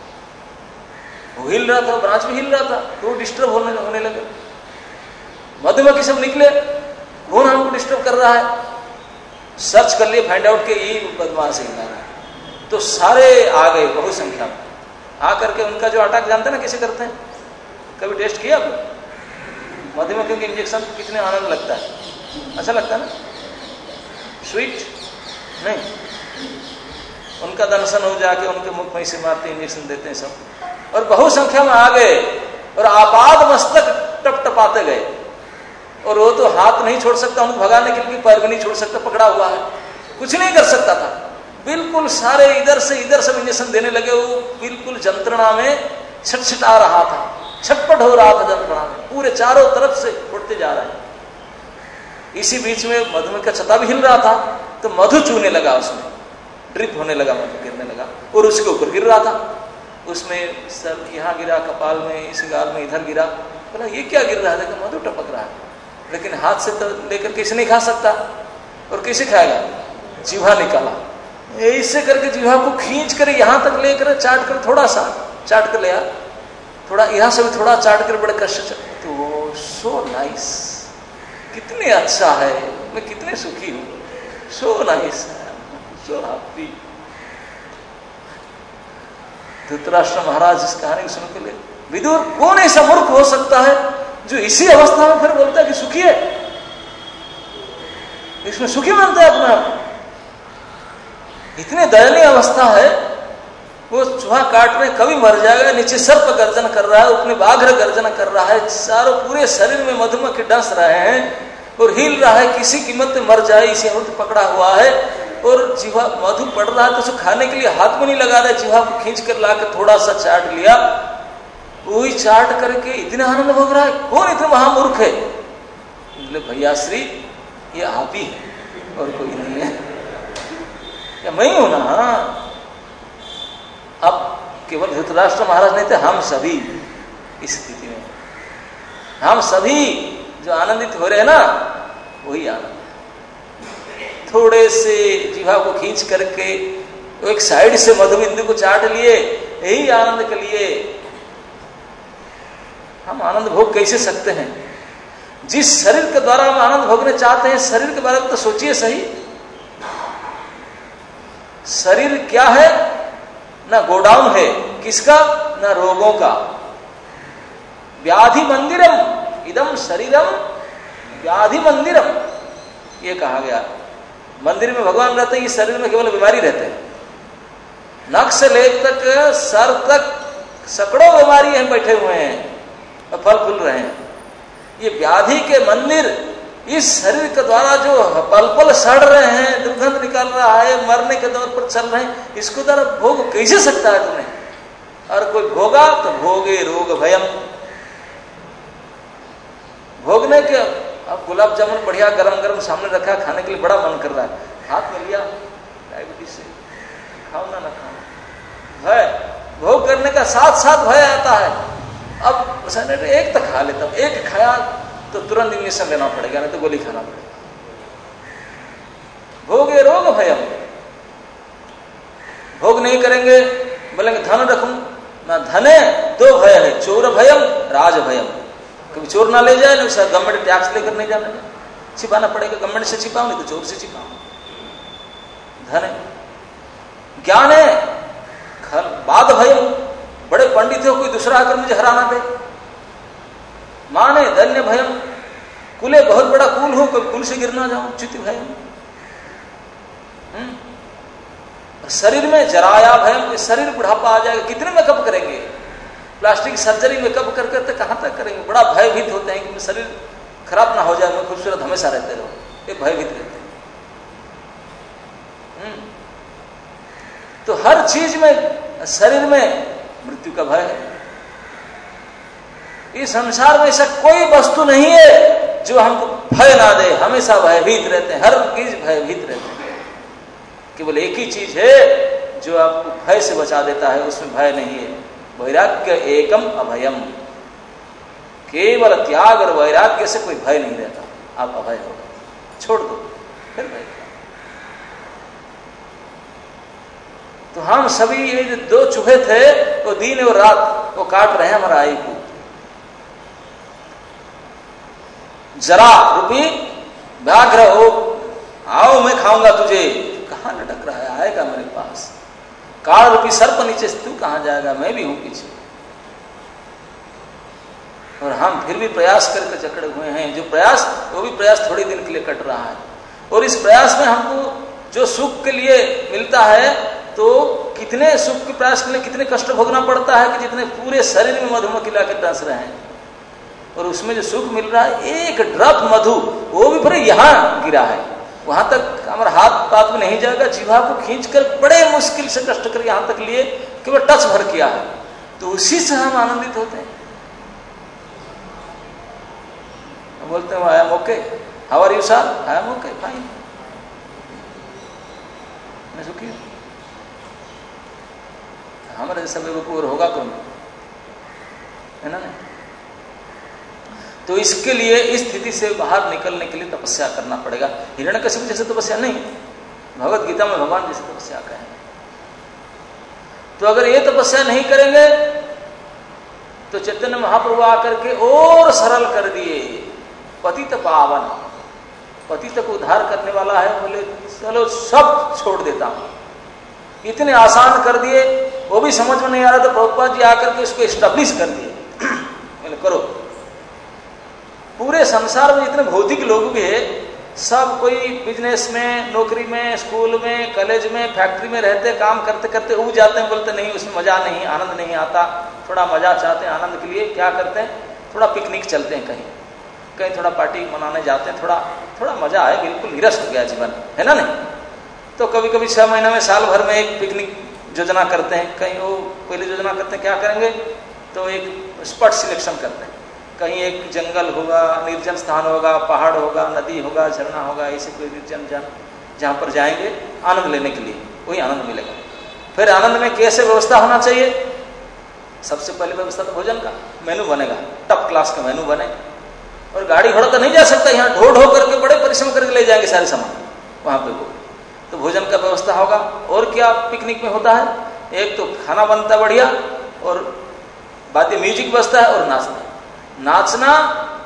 वो हिल रहा था, ब्रांच भी हिल रहा था, तो वो डिस्टर्ब होने लगे। मधुमक्खी सब निकले, कौन हमको डिस्टर्ब कर रहा है, सर्च कर लिए, फाइंड आउट के ये बदमाश हिल रहा है। तो सारे आ गए बहुत संख्या में, आकर के उनका जो अटैक जानते ना कैसे करते हैं, कभी टेस्ट किया आपने? मधुमक्खियों के इंजेक्शन कितने आनंद लगता है, अच्छा लगता है ना, स्वीट नहीं, उनका दंशन हो जाके उनके मुख में से मारते इंजेक्शन देते हैं सब, और बहुत संख्या में आ गए और आपाद मस्तक टपटपाते गए। और वो तो हाथ नहीं छोड़ सकता उनको भगाने के लिए, पैर भी नहीं छोड़ सकता, पकड़ा हुआ है, कुछ नहीं कर सकता था। बिल्कुल सारे इधर से इंजेक्शन देने लगे, वो बिल्कुल जंत्रणा में छटछटा रहा था, छटपट हो रहा था जंत्रणा में, पूरे चारों तरफ से उड़ते जा रहा है। इसी बीच में मधुमक्खी का छत्ता भी हिल रहा था, तो मधु चूने लगा, उसमें ड्रिप होने लगा, मधु गिरने लगा, और उसके ऊपर गिर रहा था। उसमें सर यहाँ गिरा, कपाल में, इस गाल में, इधर गिरा। बोला ये क्या गिर रहा है, देखा मधु टपक रहा है। लेकिन हाथ से तो लेकर कैसे नहीं खा सकता, और कैसे खाएगा, जीवा निकाला, ऐसे करके जीवा को खींच कर यहां तक लेकर चाट कर, थोड़ा सा चाट कर लिया, थोड़ा यहाँ से भी थोड़ा चाट कर, बड़े कष्ट से। तो सो नाइस, कितने अच्छा है, मैं कितने सुखी हूं, so nice, so happy. Dhritarashtra महाराज इस कहानी को सुनने के लिए, विदुर कौन ऐसा मूर्ख हो सकता है जो इसी अवस्था में फिर बोलता है कि सुखी है, इसमें सुखी मानता है अपना आप। इतनी दयनीय अवस्था है, वो चूहा काट रहे, कभी मर जाएगा, नीचे सर्प गर्जन कर रहा है, ऊपर बाघ गर्जन कर रहा है, चारों पूरे शरीर में मधुमक्खी डस रहे हैं और हिल रहा है, किसी कीमत में मर जाए इसे और पकड़ा हुआ है। और जीवा मधु पड़ रहा है तो उसे खाने के लिए हाथ में नहीं लगा रहा है, जीवा को खींच कर लाकर थोड़ा सा चाट लिया, वही चाट करके इतना आनंद भोग रहा है। कौन इतने महामूर्ख है? बोले भैया श्री, ये आप ही है और कोई नहीं है, क्या मैं हूं ना। अब केवल धृतराष्ट्र महाराज नहीं थे, हम सभी इस स्थिति में, हम सभी जो आनंदित हो रहे हैं ना, वही आनंद। थोड़े से जीवा को खींच करके एक साइड से मधुबिंदु को चाट लिए, यही आनंद के लिए हम आनंद भोग कैसे सकते हैं। जिस शरीर के द्वारा हम आनंद भोगने चाहते हैं, शरीर के बारे में तो सोचिए सही। शरीर क्या है? ना गोडाउन है किसका? ना रोगों का। व्याधि मंदिरम इदम शरीरम व्याधि मंदिरम, ये कहा गया। मंदिर में भगवान रहते हैं, इस शरीर में केवल बीमारी रहते हैं। नख से लेकर सर तक सैकड़ों बीमारी हम बैठे हुए हैं और फल फूल रहे हैं। ये व्याधि के मंदिर इस शरीर के द्वारा जो पल पल सड़ रहे हैं, दुर्गंध निकल रहा है, मरने के दौर पर चल रहे हैं, इसको द्वारा भोग कैसे सकता है तुमने? और कोई भोगा तो भोगे रोग भयम। भोगने के, अब गुलाब जामुन बढ़िया गरम गरम सामने रखा, खाने के लिए बड़ा मन कर रहा है, हाथ में लिया, डायबिटीज से खाओ ना खाओ, भय भोग करने का साथ साथ भय आता है। अब एक तक खा लेता हूं, एक खाया तो तुरंत इंजेक्शन लेना पड़ेगा, नहीं तो गोली खाना पड़ेगा। भोगे रोग भयम। भोग नहीं करेंगे, बोलेंगे धन रखूं ना, धने दो भय है, चोर भयम राज भयम। कभी चोर ना ले जाए, नहीं सर गवर्नमेंट टैक्स लेकर नहीं जाना, छिपाना पड़ेगा, गवर्नमेंट से छिपाओ नहीं तो चोर से छिपाओ। धन है। ज्ञान है, बाद भयम, बड़े पंडित हो कोई दूसरा आकर मुझे हराना दे। मान है धन्य भयम, कुले बहुत बड़ा कुल हो, कभी कुल से गिर ना जाऊं, च्युति भयम। शरीर में जराया भयम, शरीर बुढ़ापा आ जाएगा, कितने मेकअप करेंगे, प्लास्टिक सर्जरी मेकअप कर करते कहां तक करेंगे। बड़ा भयभीत होते हैं कि शरीर खराब ना हो जाए, मैं खूबसूरत हमेशा रहते रहो, ये भयभीत रहते हैं। तो हर चीज में, शरीर में मृत्यु का भय है। इस संसार में ऐसा कोई वस्तु नहीं है जो हमको भय ना दे, हमेशा भयभीत रहते हैं, हर चीज भयभीत रहते हैं। केवल एक ही चीज है जो आपको भय से बचा देता है, उसमें भय नहीं है। वैराग्य एकम अभयम, केवल त्याग और वैराग्य से कोई भय नहीं रहता, आप अभय हो गए, छोड़ दो फिर भय। तो हम सभी ये जो दो चूहे थे, वो दिन और रात वो काट रहे हैं हमारा आयु को। जरा रूपी व्याघ्र हो, आओ मैं खाऊंगा तुझे, कहां लटक रहा है, आएगा मेरे पास। काल रूपी सर्प नीचे से तू कहां जाएगा, मैं भी हूं पीछे। और हम फिर भी प्रयास करके जकड़े हुए हैं। जो प्रयास, वो भी प्रयास थोड़ी दिन के लिए कट रहा है, और इस प्रयास में हमको जो सुख के लिए मिलता है, तो कितने सुख के प्रयास के लिए कितने कष्ट भोगना पड़ता है कि जितने पूरे शरीर में मधुमक्खी लाके डस रहे हैं, और उसमें जो सुख मिल रहा है, एक ड्रॉप मधु, वो भी फिर यहां गिरा है, वहां तक हमारा हाथ पात में नहीं जाएगा, जीवा को खींचकर बड़े मुश्किल से कष्ट कर यहां तक लिए, केवल टच भर किया है, तो उसी से हम आनंदित होते हैं। बोलते हैं I am okay, how are you sir, I am okay fine, मैं सुखी हूं। हमारे जैसा बेवकूफ होगा कौन, है ना? नहीं। तो इसके लिए इस स्थिति से बाहर निकलने के लिए तपस्या करना पड़ेगा। हिरण्यकशिपु जैसे तपस्या नहीं, भगवत गीता में भगवान जैसे तपस्या कहें। तो अगर ये तपस्या नहीं करेंगे तो चैतन्य महाप्रभु आकर के और सरल कर दिए, पतित पावन, पतित को उद्धार करने वाला है, बोले चलो सब छोड़ देता हूं, इतने आसान कर दिए। वो भी समझ में नहीं आ रहा था, प्रभुपाद जी आकर के उसको एस्टेब्लिश कर दिए, बोले करो। पूरे संसार में जितने भौतिक लोग भी है, सब कोई बिजनेस में, नौकरी में, स्कूल में, कॉलेज में, फैक्ट्री में रहते, काम करते करते उब जाते हैं, बोलते नहीं उसमें मजा नहीं, आनंद नहीं आता। थोड़ा मजा चाहते हैं आनंद के लिए, क्या करते हैं, थोड़ा पिकनिक चलते हैं, कहीं थोड़ा पार्टी मनाने जाते हैं, थोड़ा मजा आए, बिल्कुल निरस्त हो गया जीवन, है ना? नहीं तो कभी कभी 6 महीने में, साल भर में एक पिकनिक योजना करते हैं। कहीं वो पहले योजना करते हैं, क्या करेंगे, तो एक स्पॉट सिलेक्शन करते हैं, कहीं एक जंगल होगा, निर्जन स्थान होगा, पहाड़ होगा, नदी होगा, झरना होगा, ऐसे कोई निर्जन जहाँ पर जाएंगे आनंद लेने के लिए, वही आनंद मिलेगा। फिर आनंद में कैसे व्यवस्था होना चाहिए? सबसे पहले व्यवस्था तो भोजन का मेनू बनेगा, टॉप क्लास का मेनू बने, और गाड़ी घोड़ा तो नहीं जा सकता, यहाँ ढो ढो करके बड़े परिश्रम करके ले जाएंगे सारे सामान वहां पे वो, तो भोजन का व्यवस्था होगा। और क्या पिकनिक में होता है, एक तो खाना बनता है बढ़िया, और वाद्य म्यूजिक बजता है, और नाचना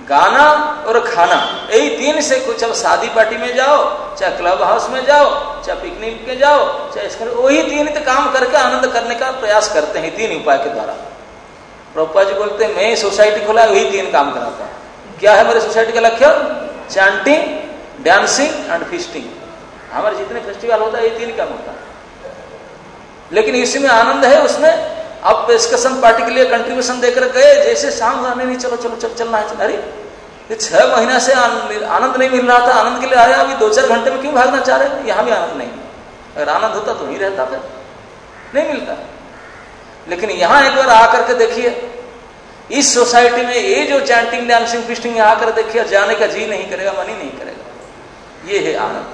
गाना और खाना, यही तीन से कुछ। अब शादी पार्टी में जाओ, चाहे क्लब हाउस में जाओ, चाहे पिकनिक में जाओ, चाहे इसके, वही तीन काम करके आनंद करने का प्रयास करते हैं, तीन उपाय के द्वारा। प्रभुपाद जी बोलते हैं मैं सोसाइटी खोला वही तीन काम कराता हूं। क्या है मेरे सोसाइटी का लक्ष्य? Chanting, dancing and feasting. हमारे जितने फेस्टिवल होता है ये तीन काम होता है, लेकिन इसी में आनंद है। उसमें अब डिस्कशन पार्टी के लिए कंट्रीब्यूशन देकर गए, जैसे शाम रहने नहीं, चलो चलो चल चलना है। अरे ये 6 महीना से आनंद नहीं मिल रहा था, आनंद के लिए आया, अभी 2-4 घंटे में क्यों भागना चाह रहे? यहाँ भी आनंद नहीं। अगर आनंद होता तो ही रहता, फिर नहीं मिलता। लेकिन यहां एक बार आकर के देखिए, इस सोसाइटी में ये जो चैंटिंग, डांसिंग, फीस्टिंग में आकर देखिए, जाने का जी नहीं करेगा, मन ही नहीं करेगा। ये है आनंद।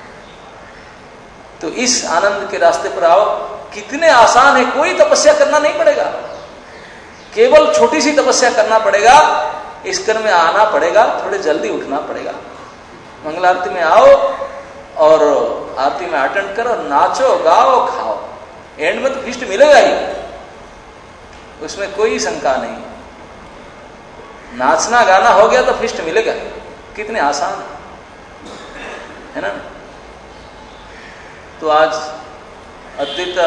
तो इस आनंद के रास्ते पर आओ। कितने आसान है, कोई तपस्या करना नहीं पड़ेगा, केवल छोटी सी तपस्या करना पड़ेगा। इस कर्म में आना पड़ेगा, थोड़े जल्दी उठना पड़ेगा। मंगल आरती में आओ और आरती में अटेंड करो, नाचो, गाओ, खाओ। एंड में तो फीस्ट मिलेगा ही, उसमें कोई शंका नहीं। नाचना गाना हो गया तो फीस्ट मिलेगा। कितने आसान है ना। तो आज अद्वैत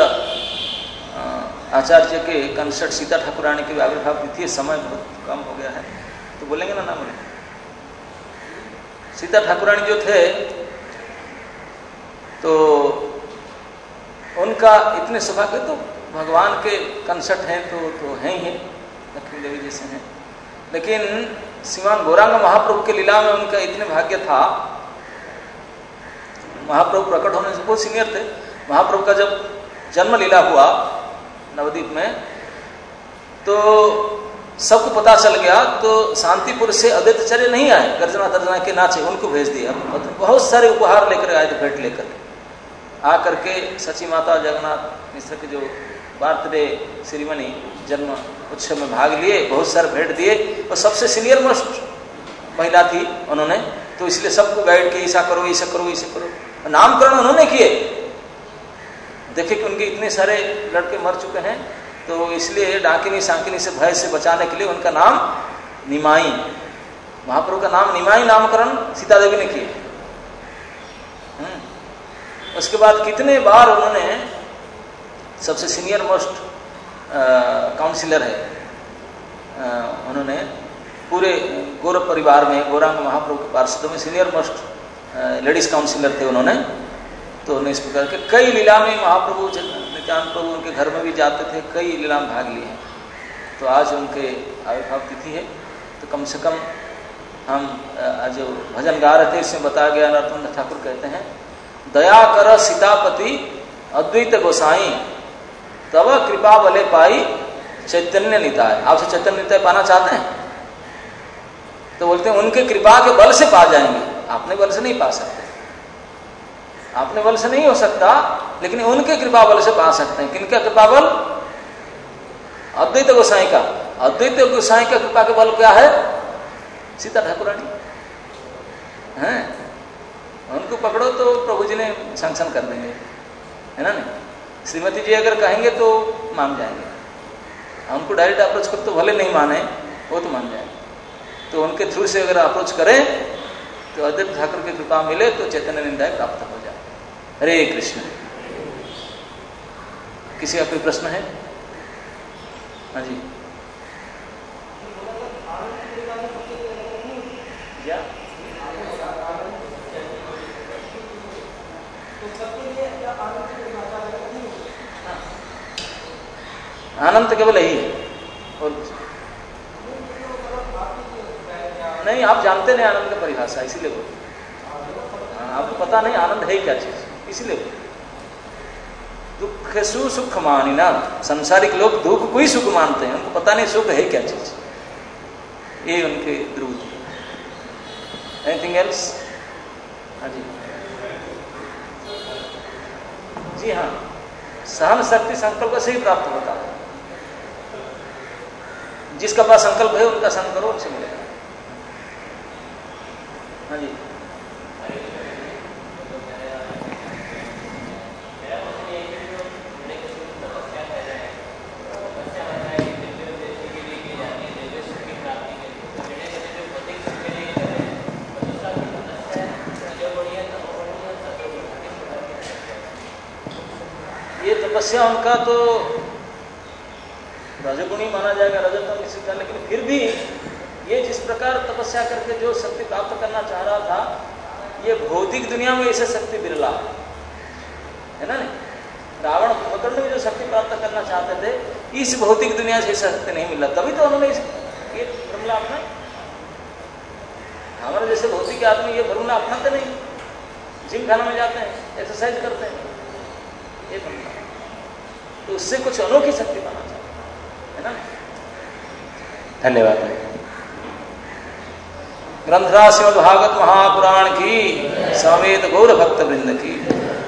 आचार्य के कंसर्ट सीता ठाकुरानी के आविर्भाव तिथि है। समय बहुत कम हो गया है तो बोलेंगे ना बोले। सीता ठाकुरानी जो थे तो उनका इतने सौभाग्य, तो भगवान के कंसर्ट हैं तो हैं ही, लक्ष्मी देवी जैसे हैं। लेकिन श्रीमान गौरांग महाप्रभु के लीला में उनका इतने भाग्य था। महाप्रभु प्रकट होने से बहुत सीनियर थे। महाप्रभु का जब जन्म लीला हुआ नवद्वीप में, तो सबको पता चल गया। तो शांतिपुर से अद्वैताचार्य नहीं आए, गर्जना तर्जना के नाचे, उनको भेज दिया। बहुत सारे उपहार लेकर आए थे, भेंट लेकर आकर के सची माता जगन्नाथ मिश्र के जो बर्थडे सेरेमनी, जन्म उत्सव में भाग लिए, बहुत सारे भेंट दिए। और सबसे सीनियर मोस्ट महिला थी उन्होंने, तो इसलिए सबको गाइड किया, ऐसा करो, ऐसा करो, ऐसा करो। नामकरण उन्होंने किए। देखे कि उनके इतने सारे लड़के मर चुके हैं, तो इसलिए डाकिनी सांकिनी से भय से बचाने के लिए उनका नाम निमाई, महाप्रभु का नाम निमाई नामकरण सीता देवी ने किए। उसके बाद कितने बार उन्होंने, सबसे सीनियर मोस्ट काउंसिलर है, उन्होंने पूरे गौरव परिवार में, गौरांग महाप्रभु के पार्षदों में सीनियर मोस्ट लेडीज काउंसिलर थे उन्होंने। तो उन्हें इस प्रकार के कई लीला में महाप्रभु नित्यानंद प्रभु उनके घर में भी जाते थे, कई लीला में भाग लिए हैं। तो आज उनके आविर्भाव तिथि है, तो कम से कम हम जो भजन गा रहे थे इसमें बताया गया, नरोत्तम ठाकुर कहते हैं, दया कर सीतापति अद्वैत गोसाई, तब कृपा बले पाई चैतन्य निताय। आपसे चैतन्य निताय पाना चाहते हैं तो बोलते हैं उनके कृपा के बल से पा जाएंगे, अपने बल से नहीं पा सकते। अपने बल से नहीं हो सकता, लेकिन उनके कृपा बल से पा सकते हैं। किनका कृपा बल? अद्वैत गोसाई का। अद्वैत गोसाई का कृपा के बल क्या है? सीता ठाकुरानी हैं। उनको पकड़ो तो प्रभु जी ने सैंक्शन कर देंगे, है ना। नहीं, श्रीमती जी अगर कहेंगे तो मान जाएंगे। हमको डायरेक्ट अप्रोच कर तो भले नहीं माने, वो तो मान जाएंगे। तो उनके थ्रू से अगर अप्रोच करें तो अद्वैत ठाकुर की कृपा मिले तो चैतन्य निदाय प्राप्त हो जाए। हरे कृष्ण। किसी का कोई प्रश्न है? हाँ जी। क्या आनंद केवल यही है और नहीं। आप जानते नहीं आनंद का परिभाषा, इसीलिए बोल। आपको पता नहीं आनंद है क्या चीज, इसीलिए बोल। दुख सु सुख मानी ना। संसारिक लोग दुख को ही सुख मानते हैं, उनको पता नहीं सुख है क्या चीज। ये उनके ध्रुव। Anything else? हाँ जी। जी हाँ, सहन शक्ति संकल्प से ही प्राप्त होता है। जिसका पास संकल्प है उनका संग करो, उनसे मिलेगा। हाँ जी। तपस्या उनका तो रजगुणी माना जाएगा, रजतम निश्चित का, लेकिन फिर भी ये जिस प्रकार तपस्या करके जो शक्ति प्राप्त करना चाह रहा था, ये भौतिक दुनिया में ऐसे शक्ति बिरला है ना। नहीं, रावण कुंभकर्ण में जो शक्ति प्राप्त करना चाहते थे, इस भौतिक दुनिया से शक्ति नहीं मिला, तभी तो उन्होंने ये फॉर्मूला अपना। हमारे जैसे भौतिक आदमी ये फॉर्मूला अपनाते नहीं, जिम खाना में जाते हैं, एक्सरसाइज करते हैं, ये फॉर्मूला, तो उससे कुछ अनोखी शक्ति पाना चाहते है ना। धन्यवाद। ग्रंथराज श्रीमद् भागवत महापुराण की, समेत गौर भक्त वृंद की।